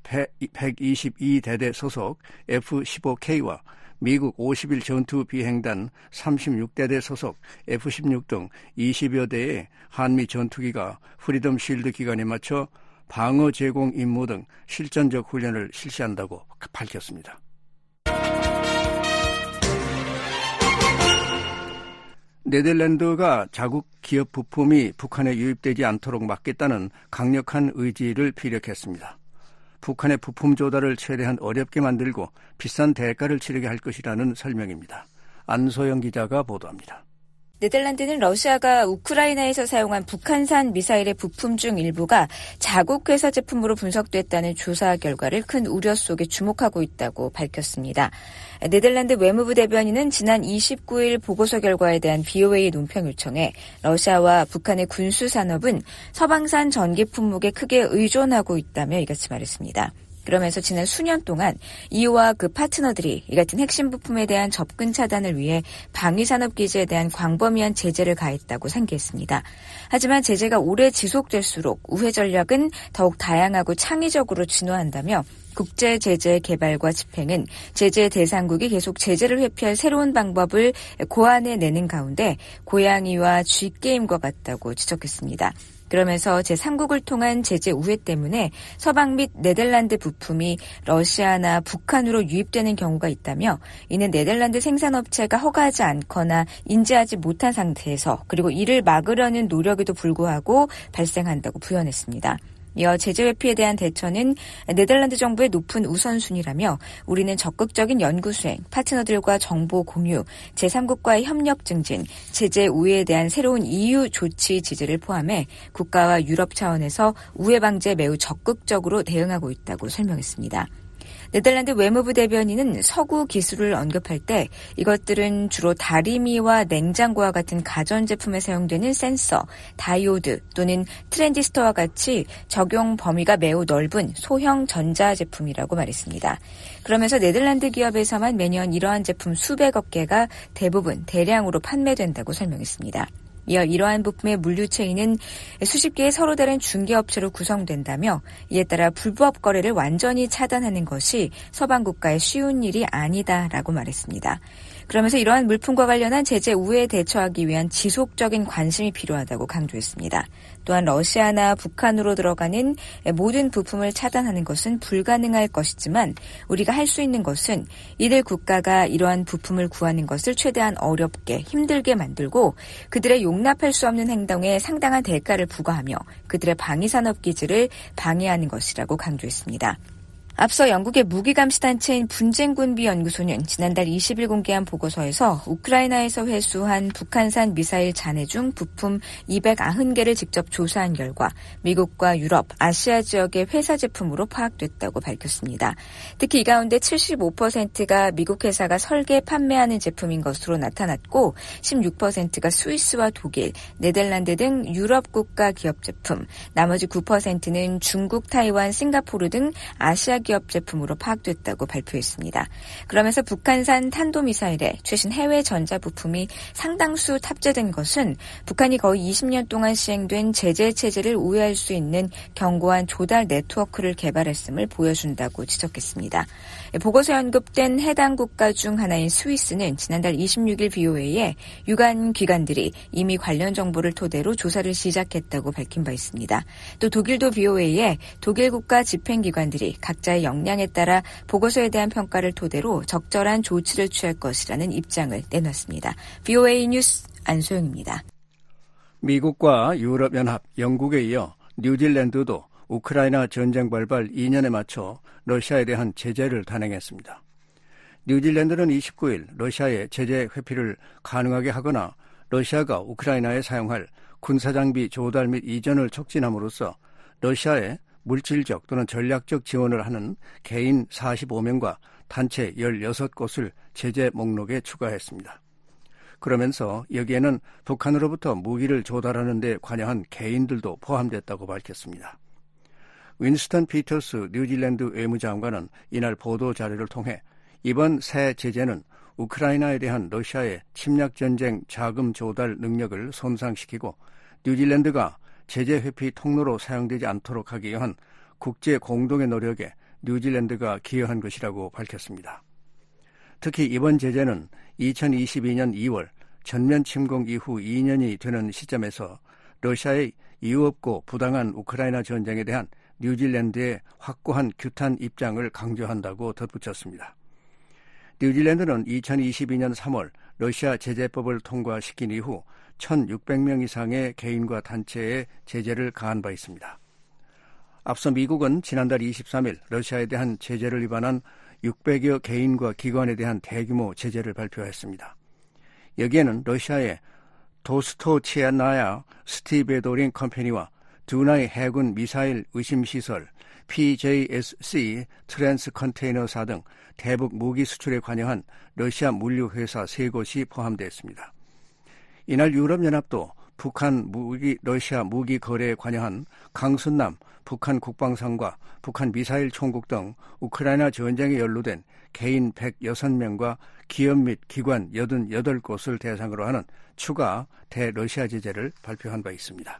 백이십이 대대 소속 에프 십오 케이와 미국 오십일 전투비행단 삼십육 대대 소속 에프 십육 등 이십여 대의 한미 전투기가 프리덤 쉴드 기간에 맞춰 방어 제공 임무 등 실전적 훈련을 실시한다고 밝혔습니다. 네덜란드가 자국 기업 부품이 북한에 유입되지 않도록 막겠다는 강력한 의지를 피력했습니다. 북한의 부품 조달을 최대한 어렵게 만들고 비싼 대가를 치르게 할 것이라는 설명입니다. 안소영 기자가 보도합니다. 네덜란드는 러시아가 우크라이나에서 사용한 북한산 미사일의 부품 중 일부가 자국 회사 제품으로 분석됐다는 조사 결과를 큰 우려 속에 주목하고 있다고 밝혔습니다. 네덜란드 외무부 대변인은 지난 이십구일 보고서 결과에 대한 브이오에이 논평 요청에 러시아와 북한의 군수 산업은 서방산 전기 품목에 크게 의존하고 있다며 이같이 말했습니다. 그러면서 지난 수년 동안 이유와 그 파트너들이 이 같은 핵심 부품에 대한 접근 차단을 위해 방위산업 기지에 대한 광범위한 제재를 가했다고 상기했습니다. 하지만 제재가 오래 지속될수록 우회 전략은 더욱 다양하고 창의적으로 진화한다며 국제 제재 개발과 집행은 제재 대상국이 계속 제재를 회피할 새로운 방법을 고안해내는 가운데 고양이와 쥐게임과 같다고 지적했습니다. 그러면서 제삼국을 통한 제재 우회 때문에 서방 및 네덜란드 부품이 러시아나 북한으로 유입되는 경우가 있다며 이는 네덜란드 생산업체가 허가하지 않거나 인지하지 못한 상태에서 그리고 이를 막으려는 노력에도 불구하고 발생한다고 부연했습니다. 이어 제재 회피에 대한 대처는 네덜란드 정부의 높은 우선순위라며 우리는 적극적인 연구 수행, 파트너들과 정보 공유, 제삼국과의 협력 증진, 제재 우회에 대한 새로운 이유 조치 지지를 포함해 국가와 유럽 차원에서 우회 방지에 매우 적극적으로 대응하고 있다고 설명했습니다. 네덜란드 외무부 대변인은 서구 기술을 언급할 때 이것들은 주로 다리미와 냉장고와 같은 가전제품에 사용되는 센서, 다이오드 또는 트랜지스터와 같이 적용 범위가 매우 넓은 소형 전자제품이라고 말했습니다. 그러면서 네덜란드 기업에서만 매년 이러한 제품 수백억 개가 대부분 대량으로 판매된다고 설명했습니다. 이어 이러한 부품의 물류 체인은 수십 개의 서로 다른 중개업체로 구성된다며 이에 따라 불법 거래를 완전히 차단하는 것이 서방 국가의 쉬운 일이 아니다라고 말했습니다. 그러면서 이러한 물품과 관련한 제재 우회에 대처하기 위한 지속적인 관심이 필요하다고 강조했습니다. 또한 러시아나 북한으로 들어가는 모든 부품을 차단하는 것은 불가능할 것이지만 우리가 할 수 있는 것은 이들 국가가 이러한 부품을 구하는 것을 최대한 어렵게 힘들게 만들고 그들의 용납할 수 없는 행동에 상당한 대가를 부과하며 그들의 방위산업 기지를 방해하는 것이라고 강조했습니다. 앞서 영국의 무기감시단체인 분쟁군비연구소는 지난달 이십 일 공개한 보고서에서 우크라이나에서 회수한 북한산 미사일 잔해 중 부품 이백구십 개를 직접 조사한 결과 미국과 유럽, 아시아 지역의 회사 제품으로 파악됐다고 밝혔습니다. 특히 이 가운데 칠십오 퍼센트가 미국 회사가 설계, 판매하는 제품인 것으로 나타났고 십육 퍼센트가 스위스와 독일, 네덜란드 등 유럽 국가 기업 제품, 나머지 구 퍼센트는 중국, 타이완, 싱가포르 등 아시아 기업 제품으로 파악됐다고 발표했습니다. 그러면서 북한산 탄도미사일에 최신 해외 전자부품이 상당수 탑재된 것은 북한이 거의 이십 년 동안 시행된 제재 체제를 우회할 수 있는 견고한 조달 네트워크를 개발했음을 보여준다고 지적했습니다. 보고서에 언급된 해당 국가 중 하나인 스위스는 지난달 이십육 일 비오에이에 유관 기관들이 이미 관련 정보를 토대로 조사를 시작했다고 밝힌 바 있습니다. 또 독일도 비오에이에 독일 국가 집행기관들이 각자의 역량에 따라 보고서에 대한 평가를 토대로 적절한 조치를 취할 것이라는 입장을 내놨습니다. 비오에이 뉴스 안소영입니다. 미국과 유럽연합, 영국에 이어 뉴질랜드도 우크라이나 전쟁 발발 이 년에 맞춰 러시아에 대한 제재를 단행했습니다. 뉴질랜드는 이십구 일 러시아의 제재 회피를 가능하게 하거나 러시아가 우크라이나에 사용할 군사장비 조달 및 이전을 촉진함으로써 러시아에 물질적 또는 전략적 지원을 하는 개인 사십오 명과 단체 열여섯 곳을 제재 목록에 추가했습니다. 그러면서 여기에는 북한으로부터 무기를 조달하는 데 관여한 개인들도 포함됐다고 밝혔습니다. 윈스턴 피터스 뉴질랜드 외무장관은 이날 보도자료를 통해 이번 새 제재는 우크라이나에 대한 러시아의 침략전쟁 자금 조달 능력을 손상시키고 뉴질랜드가 제재 회피 통로로 사용되지 않도록 하기 위한 국제 공동의 노력에 뉴질랜드가 기여한 것이라고 밝혔습니다. 특히 이번 제재는 이천이십이 년 이월 전면 침공 이후 이 년이 되는 시점에서 러시아의 이유 없고 부당한 우크라이나 전쟁에 대한 뉴질랜드의 확고한 규탄 입장을 강조한다고 덧붙였습니다. 뉴질랜드는 이천이십이 년 삼월 러시아 제재법을 통과시킨 이후 천육백 명 이상의 개인과 단체에 제재를 가한 바 있습니다. 앞서 미국은 지난달 이십삼 일 러시아에 대한 제재를 위반한 육백여 개인과 기관에 대한 대규모 제재를 발표했습니다. 여기에는 러시아의 도스토치아나야 스티베도링 컴퍼니와 두나이 해군 미사일 의심시설, 피제이에스씨 트랜스 컨테이너사 등 대북 무기 수출에 관여한 러시아 물류회사 세 곳이 포함되었습니다. 이날 유럽연합도 북한 무기, 러시아 무기 거래에 관여한 강순남 북한 국방상과 북한 미사일 총국 등 우크라이나 전쟁에 연루된 개인 백육 명과 기업 및 기관 팔십팔 곳을 대상으로 하는 추가 대러시아 제재를 발표한 바 있습니다.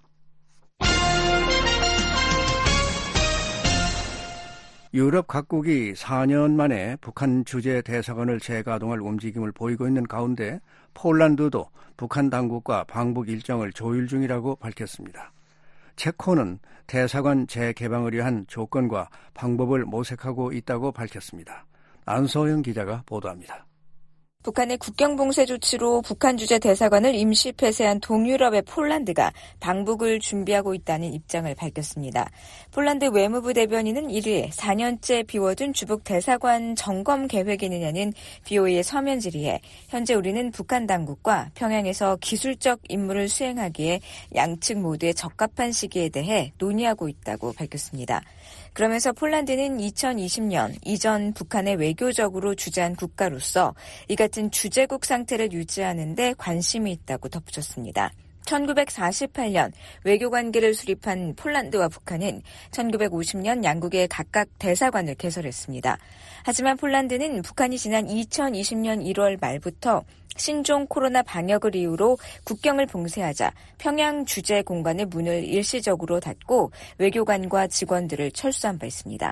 유럽 각국이 사 년 만에 북한 주재 대사관을 재가동할 움직임을 보이고 있는 가운데 폴란드도 북한 당국과 방북 일정을 조율 중이라고 밝혔습니다. 체코는 대사관 재개방을 위한 조건과 방법을 모색하고 있다고 밝혔습니다. 안소영 기자가 보도합니다. 북한의 국경봉쇄 조치로 북한 주재 대사관을 임시 폐쇄한 동유럽의 폴란드가 방북을 준비하고 있다는 입장을 밝혔습니다. 폴란드 외무부 대변인은 일 일 사 년째 비워둔 주북 대사관 점검 계획이 있느냐는 비오에이의 서면 질의에 현재 우리는 북한 당국과 평양에서 기술적 임무를 수행하기에 양측 모두에 적합한 시기에 대해 논의하고 있다고 밝혔습니다. 그러면서 폴란드는 이천이십 년 이전 북한의 외교적으로 주재한 국가로서 이 같은 주재국 상태를 유지하는 데 관심이 있다고 덧붙였습니다. 천구백사십팔 년 외교관계를 수립한 폴란드와 북한은 천구백오십 년 양국의 각각 대사관을 개설했습니다. 하지만 폴란드는 북한이 지난 이천이십 년 일월 말부터 신종 코로나 방역을 이유로 국경을 봉쇄하자 평양 주재 공관의 문을 일시적으로 닫고 외교관과 직원들을 철수한 바 있습니다.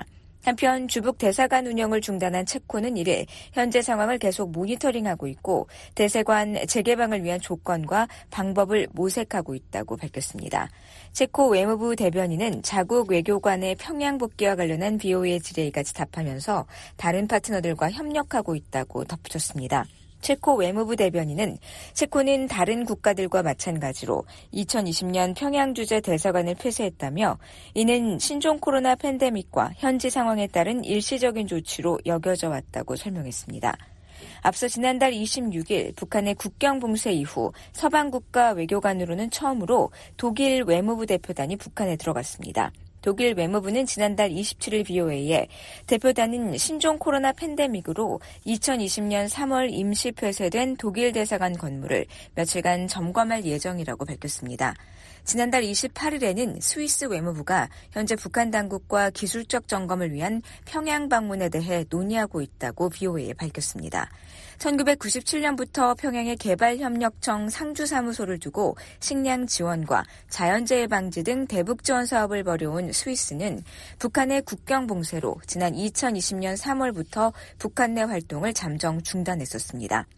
한편 주북 대사관 운영을 중단한 체코는 이래 현재 상황을 계속 모니터링하고 있고 대사관 재개방을 위한 조건과 방법을 모색하고 있다고 밝혔습니다. 체코 외무부 대변인은 자국 외교관의 평양 복귀와 관련한 비오에이 질의에 까지 답하면서 다른 파트너들과 협력하고 있다고 덧붙였습니다. 체코 외무부 대변인은 체코는 다른 국가들과 마찬가지로 이천이십 년 평양 주재 대사관을 폐쇄했다며 이는 신종 코로나 팬데믹과 현지 상황에 따른 일시적인 조치로 여겨져 왔다고 설명했습니다. 앞서 지난달 이십육 일 북한의 국경 봉쇄 이후 서방 국가 외교관으로는 처음으로 독일 외무부 대표단이 북한에 들어갔습니다. 독일 외무부는 지난달 이십칠 일 비오에이에 대표단은 신종 코로나 팬데믹으로 이천이십 년 삼월 임시 폐쇄된 독일 대사관 건물을 며칠간 점검할 예정이라고 밝혔습니다. 지난달 이십팔 일에는 스위스 외무부가 현재 북한 당국과 기술적 점검을 위한 평양 방문에 대해 논의하고 있다고 비오에이에 밝혔습니다. 천구백구십칠 년부터 평양에 개발협력청 상주사무소를 두고 식량 지원과 자연재해 방지 등 대북 지원 사업을 벌여온 스위스는 북한의 국경 봉쇄로 지난 이천이십 년 삼월부터 북한 내 활동을 잠정 중단했었습니다.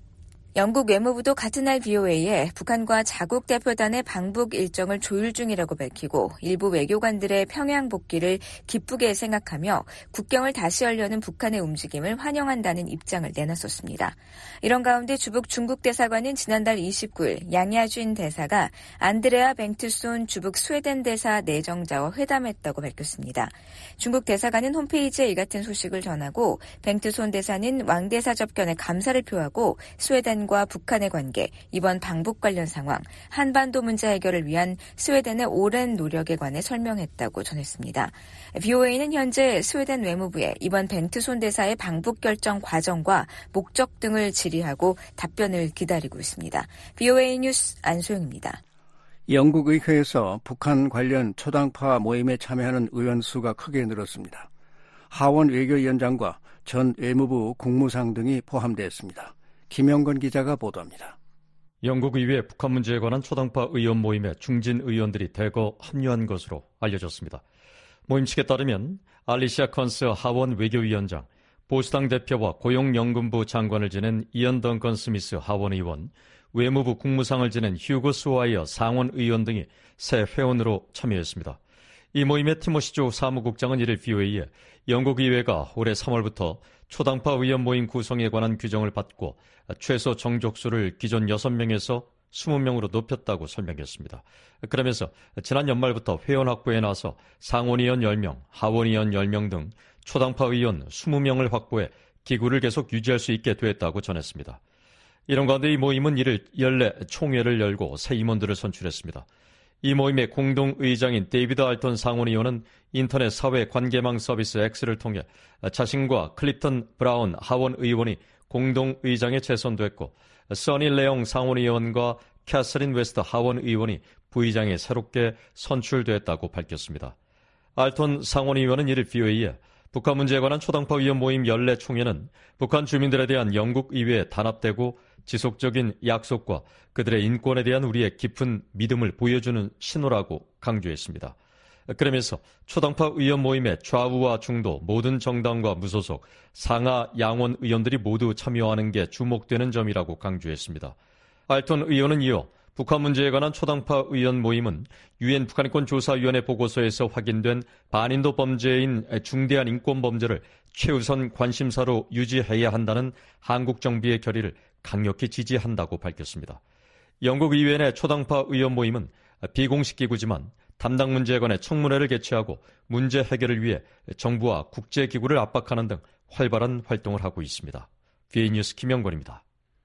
영국 외무부도 같은 날 비오에이에 북한과 자국 대표단의 방북 일정을 조율 중이라고 밝히고 일부 외교관들의 평양 복귀를 기쁘게 생각하며 국경을 다시 열려는 북한의 움직임을 환영한다는 입장을 내놨었습니다. 이런 가운데 주북 중국 대사관은 지난달 이십구 일 양야쥔 대사가 안드레아 뱅트손 주북 스웨덴 대사 내정자와 회담했다고 밝혔습니다. 중국 대사관은 홈페이지에 이 같은 소식을 전하고 뱅트손 대사는 왕 대사 접견에 감사를 표하고 스웨덴 과 북한의 관계, 이번 방북 관련 상황, 한반도 문제 해결을 위한 스웨덴의 오랜 노력에 관해 설명했다고 전했습니다. 비오에이는 현재 스웨덴 외무부에 이번 뱅트손 대사의 방북 결정 과정과 목적 등을 질의하고 답변을 기다리고 있습니다. 비오에이 뉴스 안소영입니다. 영국 의회에서 북한 관련 초당파 모임에 참여하는 의원 수가 크게 늘었습니다. 하원 외교위원장과 전 외무부 국무상 등이 포함되었습니다. 김영건 기자가 보도합니다. 영국 의회 북한 문제에 관한 초당파 의원 모임에 중진 의원들이 대거 합류한 것으로 알려졌습니다. 모임 측에 따르면 알리시아 컨스 하원 외교위원장, 보수당 대표와 고용연금부 장관을 지낸 이언 덩컨 스미스 하원 의원, 외무부 국무상을 지낸 휴고 스와이어 상원 의원 등이 새 회원으로 참여했습니다. 이 모임의 티모시 조 사무국장은 이를 비오에이에 영국 의회가 올해 삼월부터 초당파 의원 모임 구성에 관한 규정을 받고 최소 정족수를 기존 여섯 명에서 이십 명으로 높였다고 설명했습니다. 그러면서 지난 연말부터 회원 확보에 나서 상원의원 열 명, 하원의원 열 명 등 초당파 의원 이십 명을 확보해 기구를 계속 유지할 수 있게 됐다고 전했습니다. 이런 가운데 이 모임은 이를 연례 총회를 열고 새 임원들을 선출했습니다. 이 모임의 공동의장인 데이비드 알턴 상원의원은 인터넷 사회 관계망 서비스 X를 통해 자신과 클립턴 브라운 하원 의원이 공동의장에 재선됐고 써니 레옹 상원의원과 캐서린 웨스트 하원 의원이 부의장에 새롭게 선출됐다고 밝혔습니다. 알턴 상원의원은 이를 비오에이에 북한 문제에 관한 초당파 의원 모임 연례 총회는 북한 주민들에 대한 영국 의회에 단합되고 지속적인 약속과 그들의 인권에 대한 우리의 깊은 믿음을 보여주는 신호라고 강조했습니다. 그러면서 초당파 의원 모임에 좌우와 중도 모든 정당과 무소속 상하 양원 의원들이 모두 참여하는 게 주목되는 점이라고 강조했습니다. 알턴 의원은 이어 북한 문제에 관한 초당파 의원 모임은 유엔 북한인권조사위원회 보고서에서 확인된 반인도 범죄인 중대한 인권 범죄를 최우선 관심사로 유지해야 한다는 한국 정부의 결의를 강력히 지지한다고 밝혔습니다. 영국 의회 내 초당파 의원 모임은 비공식 기구지만 담당 문제에 관해 청문회를 개최하고 문제 해결을 위해 정부와 국제기구를 압박하는 등 활발한 활동을 하고 있습니다. 비에이 뉴스 김영권입니다.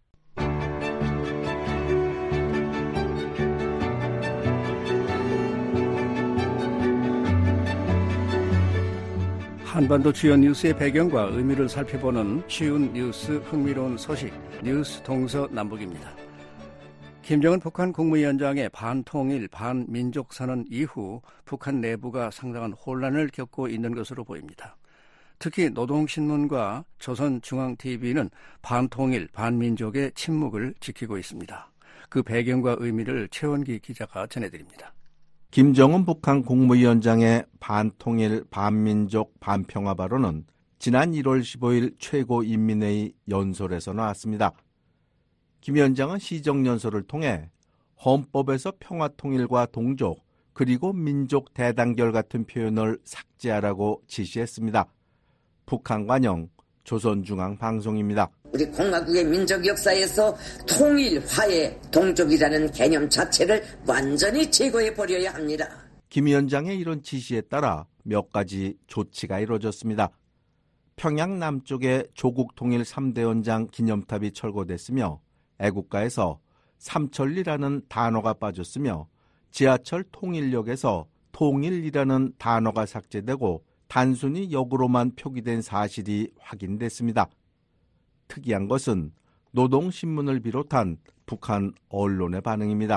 한반도 주요 뉴스의 배경과 의미를 살펴보는 쉬운 뉴스, 흥미로운 소식, 뉴스 동서남북입니다. 김정은 북한 국무위원장의 반통일, 반민족 선언 이후 북한 내부가 상당한 혼란을 겪고 있는 것으로 보입니다. 특히 노동신문과 조선중앙티비는 반통일, 반민족의 침묵을 지키고 있습니다. 그 배경과 의미를 최원기 기자가 전해드립니다. 김정은 북한 국무위원장의 반통일, 반민족, 반평화 발언은 지난 일월 십오일 최고인민회의 연설에서 나왔습니다. 김 위원장은 시정연설을 통해 헌법에서 평화통일과 동족 그리고 민족 대단결 같은 표현을 삭제하라고 지시했습니다. 북한관영 조선중앙방송입니다. 우리 공화국의 민족 역사에서 통일, 화해, 동족이라는 개념 자체를 완전히 제거해버려야 합니다. 김 위원장의 이런 지시에 따라 몇 가지 조치가 이루어졌습니다. 평양 남쪽에 조국통일 삼 대 원장 기념탑이 철거됐으며 애국가에서 삼천리라는 단어가 빠졌으며 지하철 통일역에서 통일이라는 단어가 삭제되고 단순히 역으로만 표기된 사실이 확인됐습니다. 특이한 것은 노동신문을 비롯한 북한 언론의 반응입니다.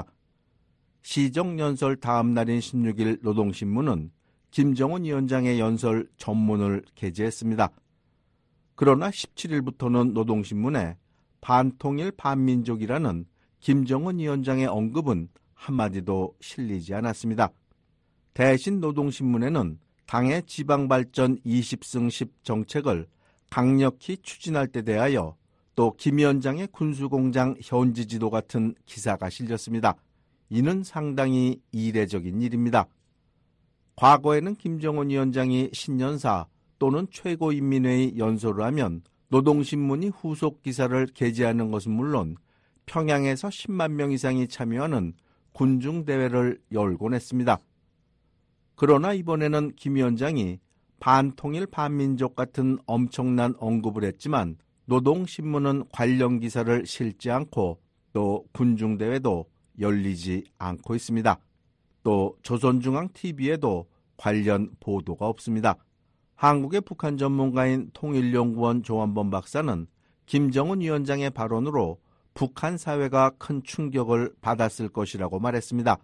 시정연설 다음 날인 십육일 노동신문은 김정은 위원장의 연설 전문을 게재했습니다. 그러나 십칠일부터는 노동신문에 반통일 반민족이라는 김정은 위원장의 언급은 한마디도 실리지 않았습니다. 대신 노동신문에는 당의 지방발전 이십 승 십 정책을 강력히 추진할 때 대하여 또 김 위원장의 군수공장 현지지도 같은 기사가 실렸습니다. 이는 상당히 이례적인 일입니다. 과거에는 김정은 위원장이 신년사 또는 최고인민회의 연설을 하면 노동신문이 후속 기사를 게재하는 것은 물론 평양에서 십만 명 이상이 참여하는 군중대회를 열곤 했습니다. 그러나 이번에는 김 위원장이 반통일 반민족 같은 엄청난 언급을 했지만 노동신문은 관련 기사를 실지 않고 또 군중대회도 열리지 않고 있습니다. 또 조선중앙티비에도 관련 보도가 없습니다. 한국의 북한 전문가인 통일연구원 조한범 박사는 김정은 위원장의 발언으로 북한 사회가 큰 충격을 받았을 것이라고 말했습니다.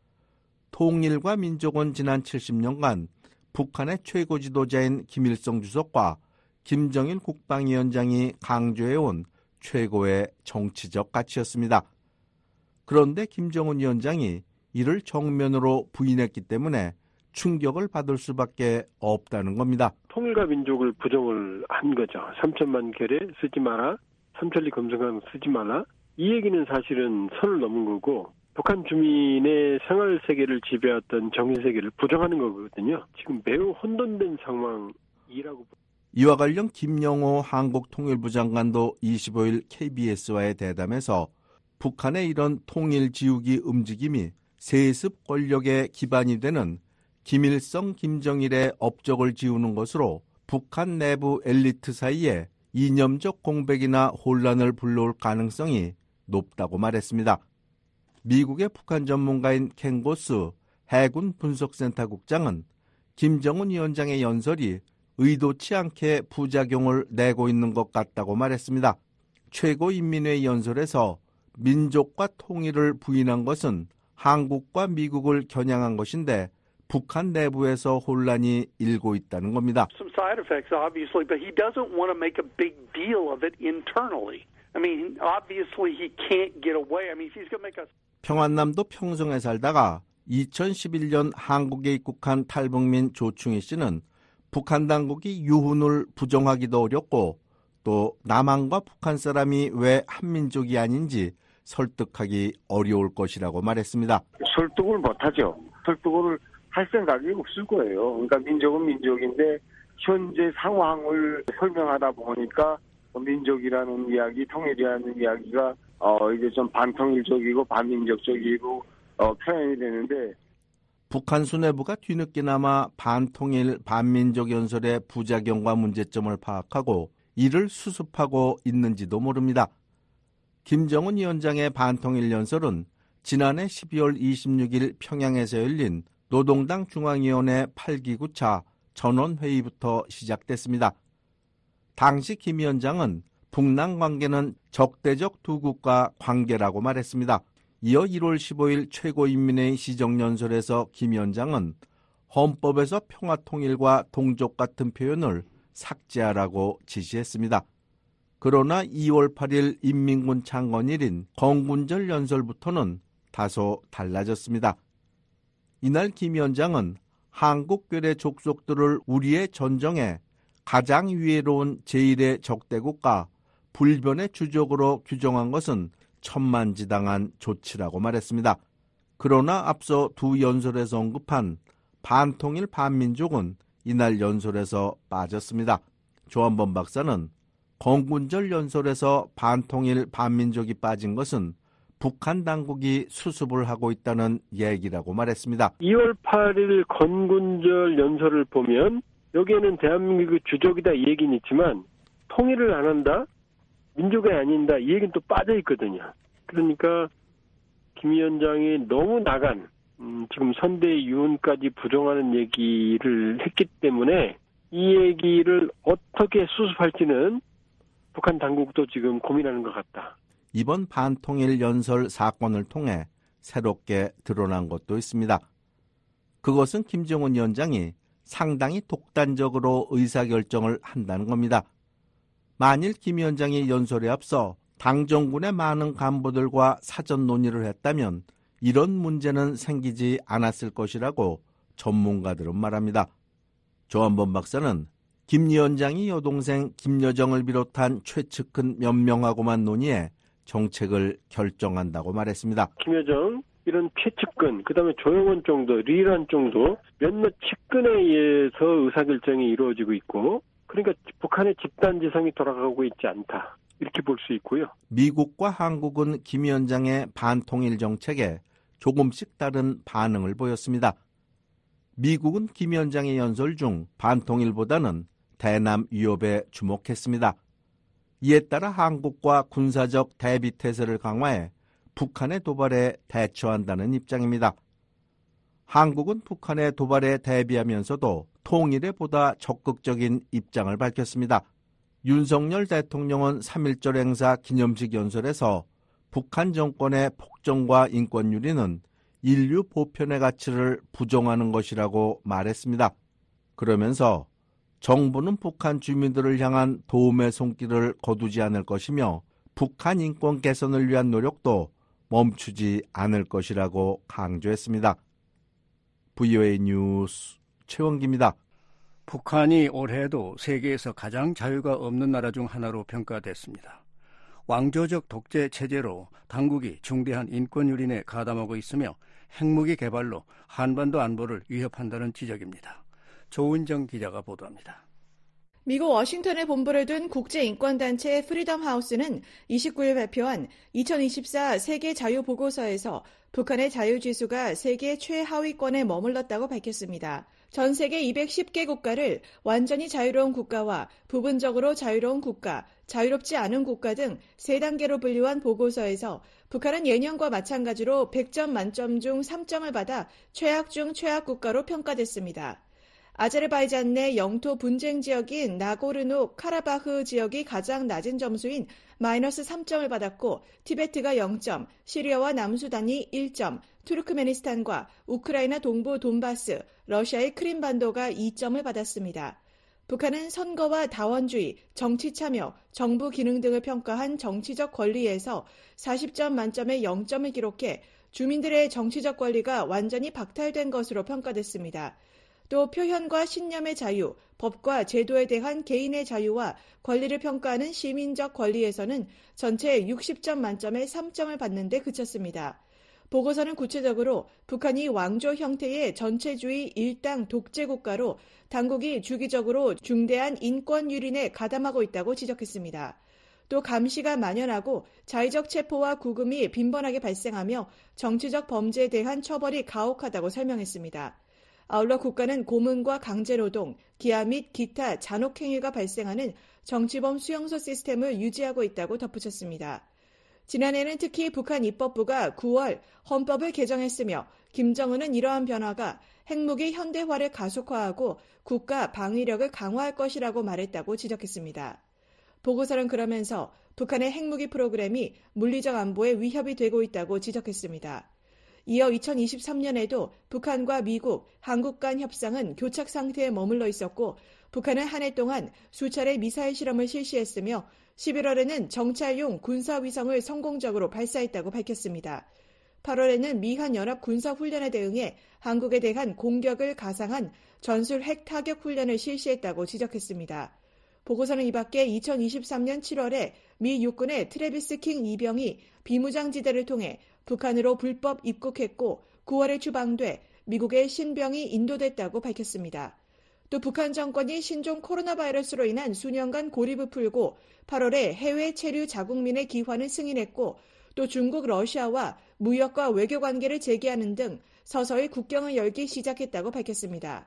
통일과 민족은 지난 칠십 년간 북한의 최고 지도자인 김일성 주석과 김정일 국방위원장이 강조해온 최고의 정치적 가치였습니다. 그런데 김정은 위원장이 이를 정면으로 부인했기 때문에 충격을 받을 수밖에 없다는 겁니다. 통일과 민족을 부정을 한 거죠. 삼천만 결에 쓰지 마라. 삼천리 검증강 쓰지 마라. 이 얘기는 사실은 선을 넘은 거고 북한 주민의 생활 세계를 지배했던 정신 세계를 부정하는 거거든요. 지금 매우 혼돈된 상황이라고. 이와 관련 김영호 한국통일부 장관도 이십오일 케이비에스와의 대담에서 북한의 이런 통일 지우기 움직임이 세습 권력의 기반이 되는 김일성, 김정일의 업적을 지우는 것으로 북한 내부 엘리트 사이에 이념적 공백이나 혼란을 불러올 가능성이 높다고 말했습니다. 미국의 북한 전문가인 켄 고스 해군 분석센터 국장은 김정은 위원장의 연설이 의도치 않게 부작용을 내고 있는 것 같다고 말했습니다. 최고인민회의 연설에서 민족과 통일을 부인한 것은 한국과 미국을 겨냥한 것인데 북한 내부에서 혼란이 일고 있다는 겁니다. Some side effects, obviously, but he doesn't want to make a big deal of it internally. I mean, obviously he can't get away. I mean, if he's going to make a 평안남도 평성에 살다가 이천십일년 한국에 입국한 탈북민 조충희 씨는 북한 당국이 유훈을 부정하기도 어렵고 또 남한과 북한 사람이 왜 한민족이 아닌지 설득하기 어려울 것이라고 말했습니다. 설득을 못하죠. 설득을 할 생각이 없을 거예요. 그러니까 민족은 민족인데 현재 상황을 설명하다 보니까 민족이라는 이야기, 통일이라는 이야기가 어 이제 좀 반통일적이고 반민족적이고 어 표현이 되는데 북한 수뇌부가 뒤늦게나마 반통일, 반민족 연설의 부작용과 문제점을 파악하고 이를 수습하고 있는지도 모릅니다. 김정은 위원장의 반통일 연설은 지난해 십이월 이십육일 평양에서 열린 노동당 중앙위원회 팔 기 구 차 전원회의부터 시작됐습니다. 당시 김 위원장은 북남 관계는 적대적 두 국가 관계라고 말했습니다. 이어 일월 십오일 최고인민회의 시정연설에서 김 위원장은 헌법에서 평화통일과 동족 같은 표현을 삭제하라고 지시했습니다. 그러나 이월 팔일 인민군 창건일인 건군절 연설부터는 다소 달라졌습니다. 이날 김 위원장은 한국 괴뢰 족속들을 우리의 전정에 가장 위해로운 제일의 적대국가 불변의 주적으로 규정한 것은 천만지당한 조치라고 말했습니다. 그러나 앞서 두 연설에서 언급한 반통일 반민족은 이날 연설에서 빠졌습니다. 조한범 박사는 건군절 연설에서 반통일 반민족이 빠진 것은 북한 당국이 수습을 하고 있다는 얘기라고 말했습니다. 이월 팔일 건군절 연설을 보면 여기에는 대한민국의 주적이다 이 얘기는 있지만 통일을 안 한다? 민족이 아닌다 이 얘기는 또 빠져 있거든요. 그러니까 김 위원장이 너무 나간 음, 지금 선대 유언까지 부정하는 얘기를 했기 때문에 이 얘기를 어떻게 수습할지는 북한 당국도 지금 고민하는 것 같다. 이번 반통일 연설 사건을 통해 새롭게 드러난 것도 있습니다. 그것은 김정은 위원장이 상당히 독단적으로 의사결정을 한다는 겁니다. 만일 김 위원장이 연설에 앞서 당정군의 많은 간부들과 사전 논의를 했다면 이런 문제는 생기지 않았을 것이라고 전문가들은 말합니다. 조한범 박사는 김 위원장이 여동생 김여정을 비롯한 최측근 몇 명하고만 논의해 정책을 결정한다고 말했습니다. 김여정 이런 최측근, 그다음에 조영원 정도, 리란 정도 몇몇 측근에 의해서 의사결정이 이루어지고 있고 그러니까 북한의 집단지성이 돌아가고 있지 않다. 이렇게 볼 수 있고요. 미국과 한국은 김 위원장의 반통일 정책에 조금씩 다른 반응을 보였습니다. 미국은 김 위원장의 연설 중 반통일보다는 대남 위협에 주목했습니다. 이에 따라 한국과 군사적 대비태세를 강화해 북한의 도발에 대처한다는 입장입니다. 한국은 북한의 도발에 대비하면서도 통일에 보다 적극적인 입장을 밝혔습니다. 윤석열 대통령은 삼일절 행사 기념식 연설에서 북한 정권의 폭정과 인권유린은 인류 보편의 가치를 부정하는 것이라고 말했습니다. 그러면서 정부는 북한 주민들을 향한 도움의 손길을 거두지 않을 것이며 북한 인권 개선을 위한 노력도 멈추지 않을 것이라고 강조했습니다. 브이오에이 뉴스 최원기입니다. 북한이 올해도 세계에서 가장 자유가 없는 나라 중 하나로 평가됐습니다. 왕조적 독재 체제로 당국이 중대한 인권 유린에 가담하고 있으며 핵무기 개발로 한반도 안보를 위협한다는 지적입니다. 조은정 기자가 보도합니다. 미국 워싱턴에 본부를 둔 국제인권단체 프리덤 하우스는 이십구일 발표한 이천이십사 세계 자유 보고서에서 북한의 자유지수가 세계 최하위권에 머물렀다고 밝혔습니다. 전 세계 이백십 개 국가를 완전히 자유로운 국가와 부분적으로 자유로운 국가, 자유롭지 않은 국가 등 세 단계로 분류한 보고서에서 북한은 예년과 마찬가지로 백 점 만점 중 삼 점을 받아 최악 중 최악 국가로 평가됐습니다. 아제르바이잔 내 영토 분쟁 지역인 나고르노 카라바흐 지역이 가장 낮은 점수인 마이너스 삼 점을 받았고 티베트가 영 점, 시리아와 남수단이 일 점, 투르크메니스탄과 우크라이나 동부 돈바스, 러시아의 크림반도가 이 점을 받았습니다. 북한은 선거와 다원주의, 정치 참여, 정부 기능 등을 평가한 정치적 권리에서 사십 점 만점에 영 점을 기록해 주민들의 정치적 권리가 완전히 박탈된 것으로 평가됐습니다. 또 표현과 신념의 자유, 법과 제도에 대한 개인의 자유와 권리를 평가하는 시민적 권리에서는 전체 육십 점 만점에 삼 점을 받는 데 그쳤습니다. 보고서는 구체적으로 북한이 왕조 형태의 전체주의 일당 독재 국가로 당국이 주기적으로 중대한 인권 유린에 가담하고 있다고 지적했습니다. 또 감시가 만연하고 자의적 체포와 구금이 빈번하게 발생하며 정치적 범죄에 대한 처벌이 가혹하다고 설명했습니다. 아울러 국가는 고문과 강제노동, 기아 및 기타 잔혹행위가 발생하는 정치범 수용소 시스템을 유지하고 있다고 덧붙였습니다. 지난해는 특히 북한 입법부가 구월 헌법을 개정했으며 김정은은 이러한 변화가 핵무기 현대화를 가속화하고 국가 방위력을 강화할 것이라고 말했다고 지적했습니다. 보고서는 그러면서 북한의 핵무기 프로그램이 물리적 안보에 위협이 되고 있다고 지적했습니다. 이어 이천이십삼 년에도 북한과 미국, 한국 간 협상은 교착 상태에 머물러 있었고 북한은 한 해 동안 수차례 미사일 실험을 실시했으며 십일월에는 정찰용 군사위성을 성공적으로 발사했다고 밝혔습니다. 팔월에는 미한 연합 군사훈련에 대응해 한국에 대한 공격을 가상한 전술 핵 타격 훈련을 실시했다고 지적했습니다. 보고서는 이 밖에 이천이십삼년 칠월에 미 육군의 트래비스 킹 이병이 비무장지대를 통해 북한으로 불법 입국했고 구월에 추방돼 미국의 신병이 인도됐다고 밝혔습니다. 또 북한 정권이 신종 코로나 바이러스로 인한 수년간 고립을 풀고 팔월에 해외 체류 자국민의 귀환을 승인했고 또 중국, 러시아와 무역과 외교 관계를 재개하는 등 서서히 국경을 열기 시작했다고 밝혔습니다.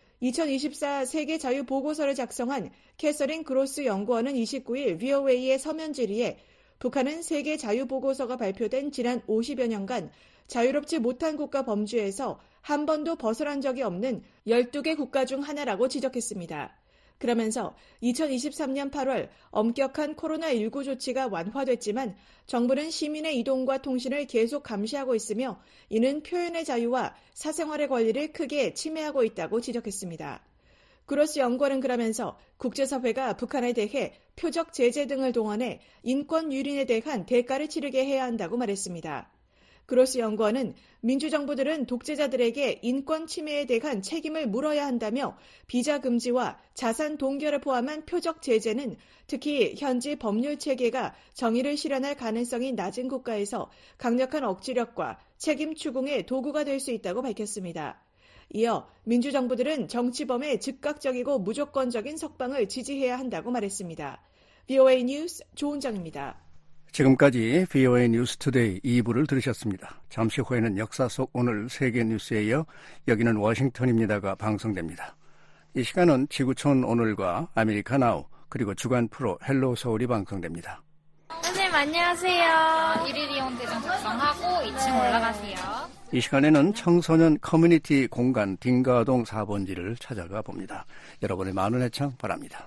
이천이십사 세계 자유 보고서를 작성한 캐서린 그로스 연구원은 이십구일 브이오에이의 서면 질의에 북한은 세계 자유 보고서가 발표된 지난 오십여 년간 자유롭지 못한 국가 범주에서 한 번도 벗어난 적이 없는 열두 개 국가 중 하나라고 지적했습니다. 그러면서 이천이십삼년 팔월 엄격한 코로나십구 조치가 완화됐지만 정부는 시민의 이동과 통신을 계속 감시하고 있으며 이는 표현의 자유와 사생활의 권리를 크게 침해하고 있다고 지적했습니다. 그로스 연구원은 그러면서 국제사회가 북한에 대해 표적 제재 등을 동원해 인권 유린에 대한 대가를 치르게 해야 한다고 말했습니다. 그로스 연구원은 민주정부들은 독재자들에게 인권 침해에 대한 책임을 물어야 한다며 비자 금지와 자산 동결을 포함한 표적 제재는 특히 현지 법률 체계가 정의를 실현할 가능성이 낮은 국가에서 강력한 억지력과 책임 추궁의 도구가 될 수 있다고 밝혔습니다. 이어 민주정부들은 정치범의 즉각적이고 무조건적인 석방을 지지해야 한다고 말했습니다. 브이오에이 뉴스 조은정입니다. 지금까지 브이오에이 뉴스 투데이 이 부를 들으셨습니다. 잠시 후에는 역사 속 오늘 세계 뉴스에 이어 여기는 워싱턴입니다가 방송됩니다. 이 시간은 지구촌 오늘과 아메리카 나우 그리고 주간 프로 헬로 서울이 방송됩니다. 선생님 안녕하세요. 일일 이용 대장 작성하고 이 층 올라가세요. 이 시간에는 청소년 커뮤니티 공간 딩가동 사 번지를 찾아가 봅니다. 여러분의 많은 애청 바랍니다.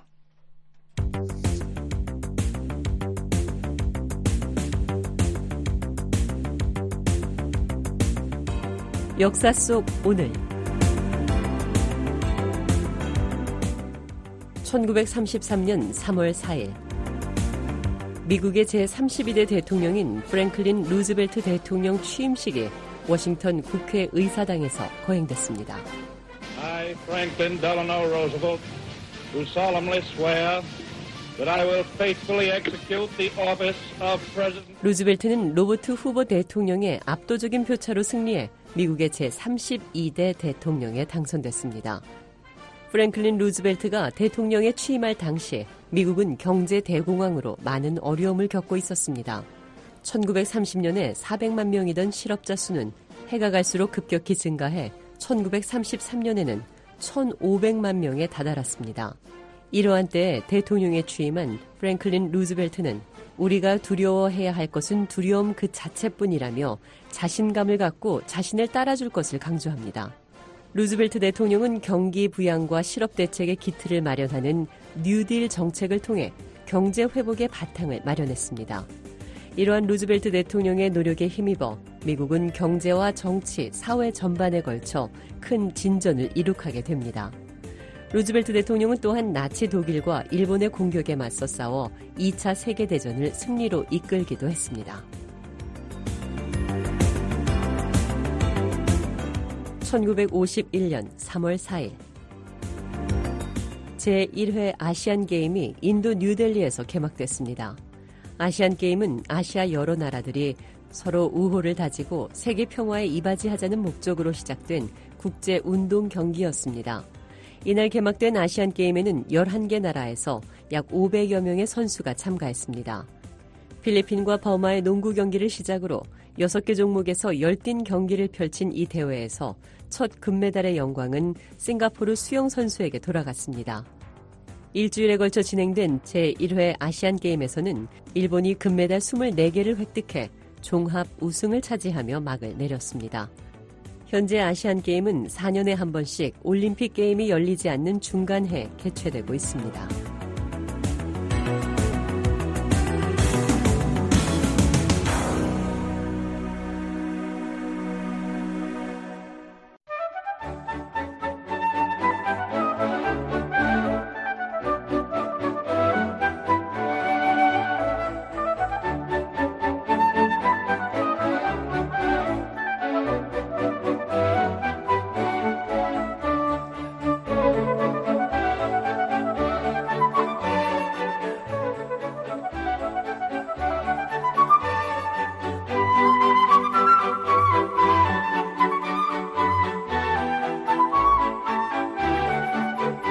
역사 속 오늘 천구백삼십삼년 삼월 사일 미국의 제삼십이 대 대통령인 프랭클린 루즈벨트 대통령 취임식이 워싱턴 국회 의사당에서 거행됐습니다. I, Franklin Delano Roosevelt, do solemnly swear that I will faithfully execute the office of President. 루즈벨트는 로버트 후보 대통령의 압도적인 표차로 승리해 미국의 제삼십이 대 대통령에 당선됐습니다. 프랭클린 루즈벨트가 대통령에 취임할 당시 미국은 경제 대공황으로 많은 어려움을 겪고 있었습니다. 천구백삼십년에 사백만 명이던 실업자 수는 해가 갈수록 급격히 증가해 천구백삼십삼년에는 천오백만 명에 다다랐습니다. 이러한 때에 대통령에 취임한 프랭클린 루즈벨트는 우리가 두려워해야 할 것은 두려움 그 자체뿐이라며 자신감을 갖고 자신을 따라줄 것을 강조합니다. 루즈벨트 대통령은 경기 부양과 실업 대책의 기틀을 마련하는 뉴딜 정책을 통해 경제 회복의 바탕을 마련했습니다. 이러한 루즈벨트 대통령의 노력에 힘입어 미국은 경제와 정치, 사회 전반에 걸쳐 큰 진전을 이룩하게 됩니다. 루즈벨트 대통령은 또한 나치 독일과 일본의 공격에 맞서 싸워 이 차 세계대전을 승리로 이끌기도 했습니다. 천구백오십일년 삼월 사일 제일 회 아시안게임이 인도 뉴델리에서 개막됐습니다. 아시안게임은 아시아 여러 나라들이 서로 우호를 다지고 세계 평화에 이바지하자는 목적으로 시작된 국제 운동 경기였습니다. 이날 개막된 아시안게임에는 열한 개 나라에서 약 오백여 명의 선수가 참가했습니다. 필리핀과 버마의 농구 경기를 시작으로 여섯 개 종목에서 열띤 경기를 펼친 이 대회에서 첫 금메달의 영광은 싱가포르 수영 선수에게 돌아갔습니다. 일주일에 걸쳐 진행된 제일 회 아시안게임에서는 일본이 금메달 이십사 개를 획득해 종합 우승을 차지하며 막을 내렸습니다. 현재 아시안게임은 사 년에 한 번씩 올림픽 게임이 열리지 않는 중간해 개최되고 있습니다.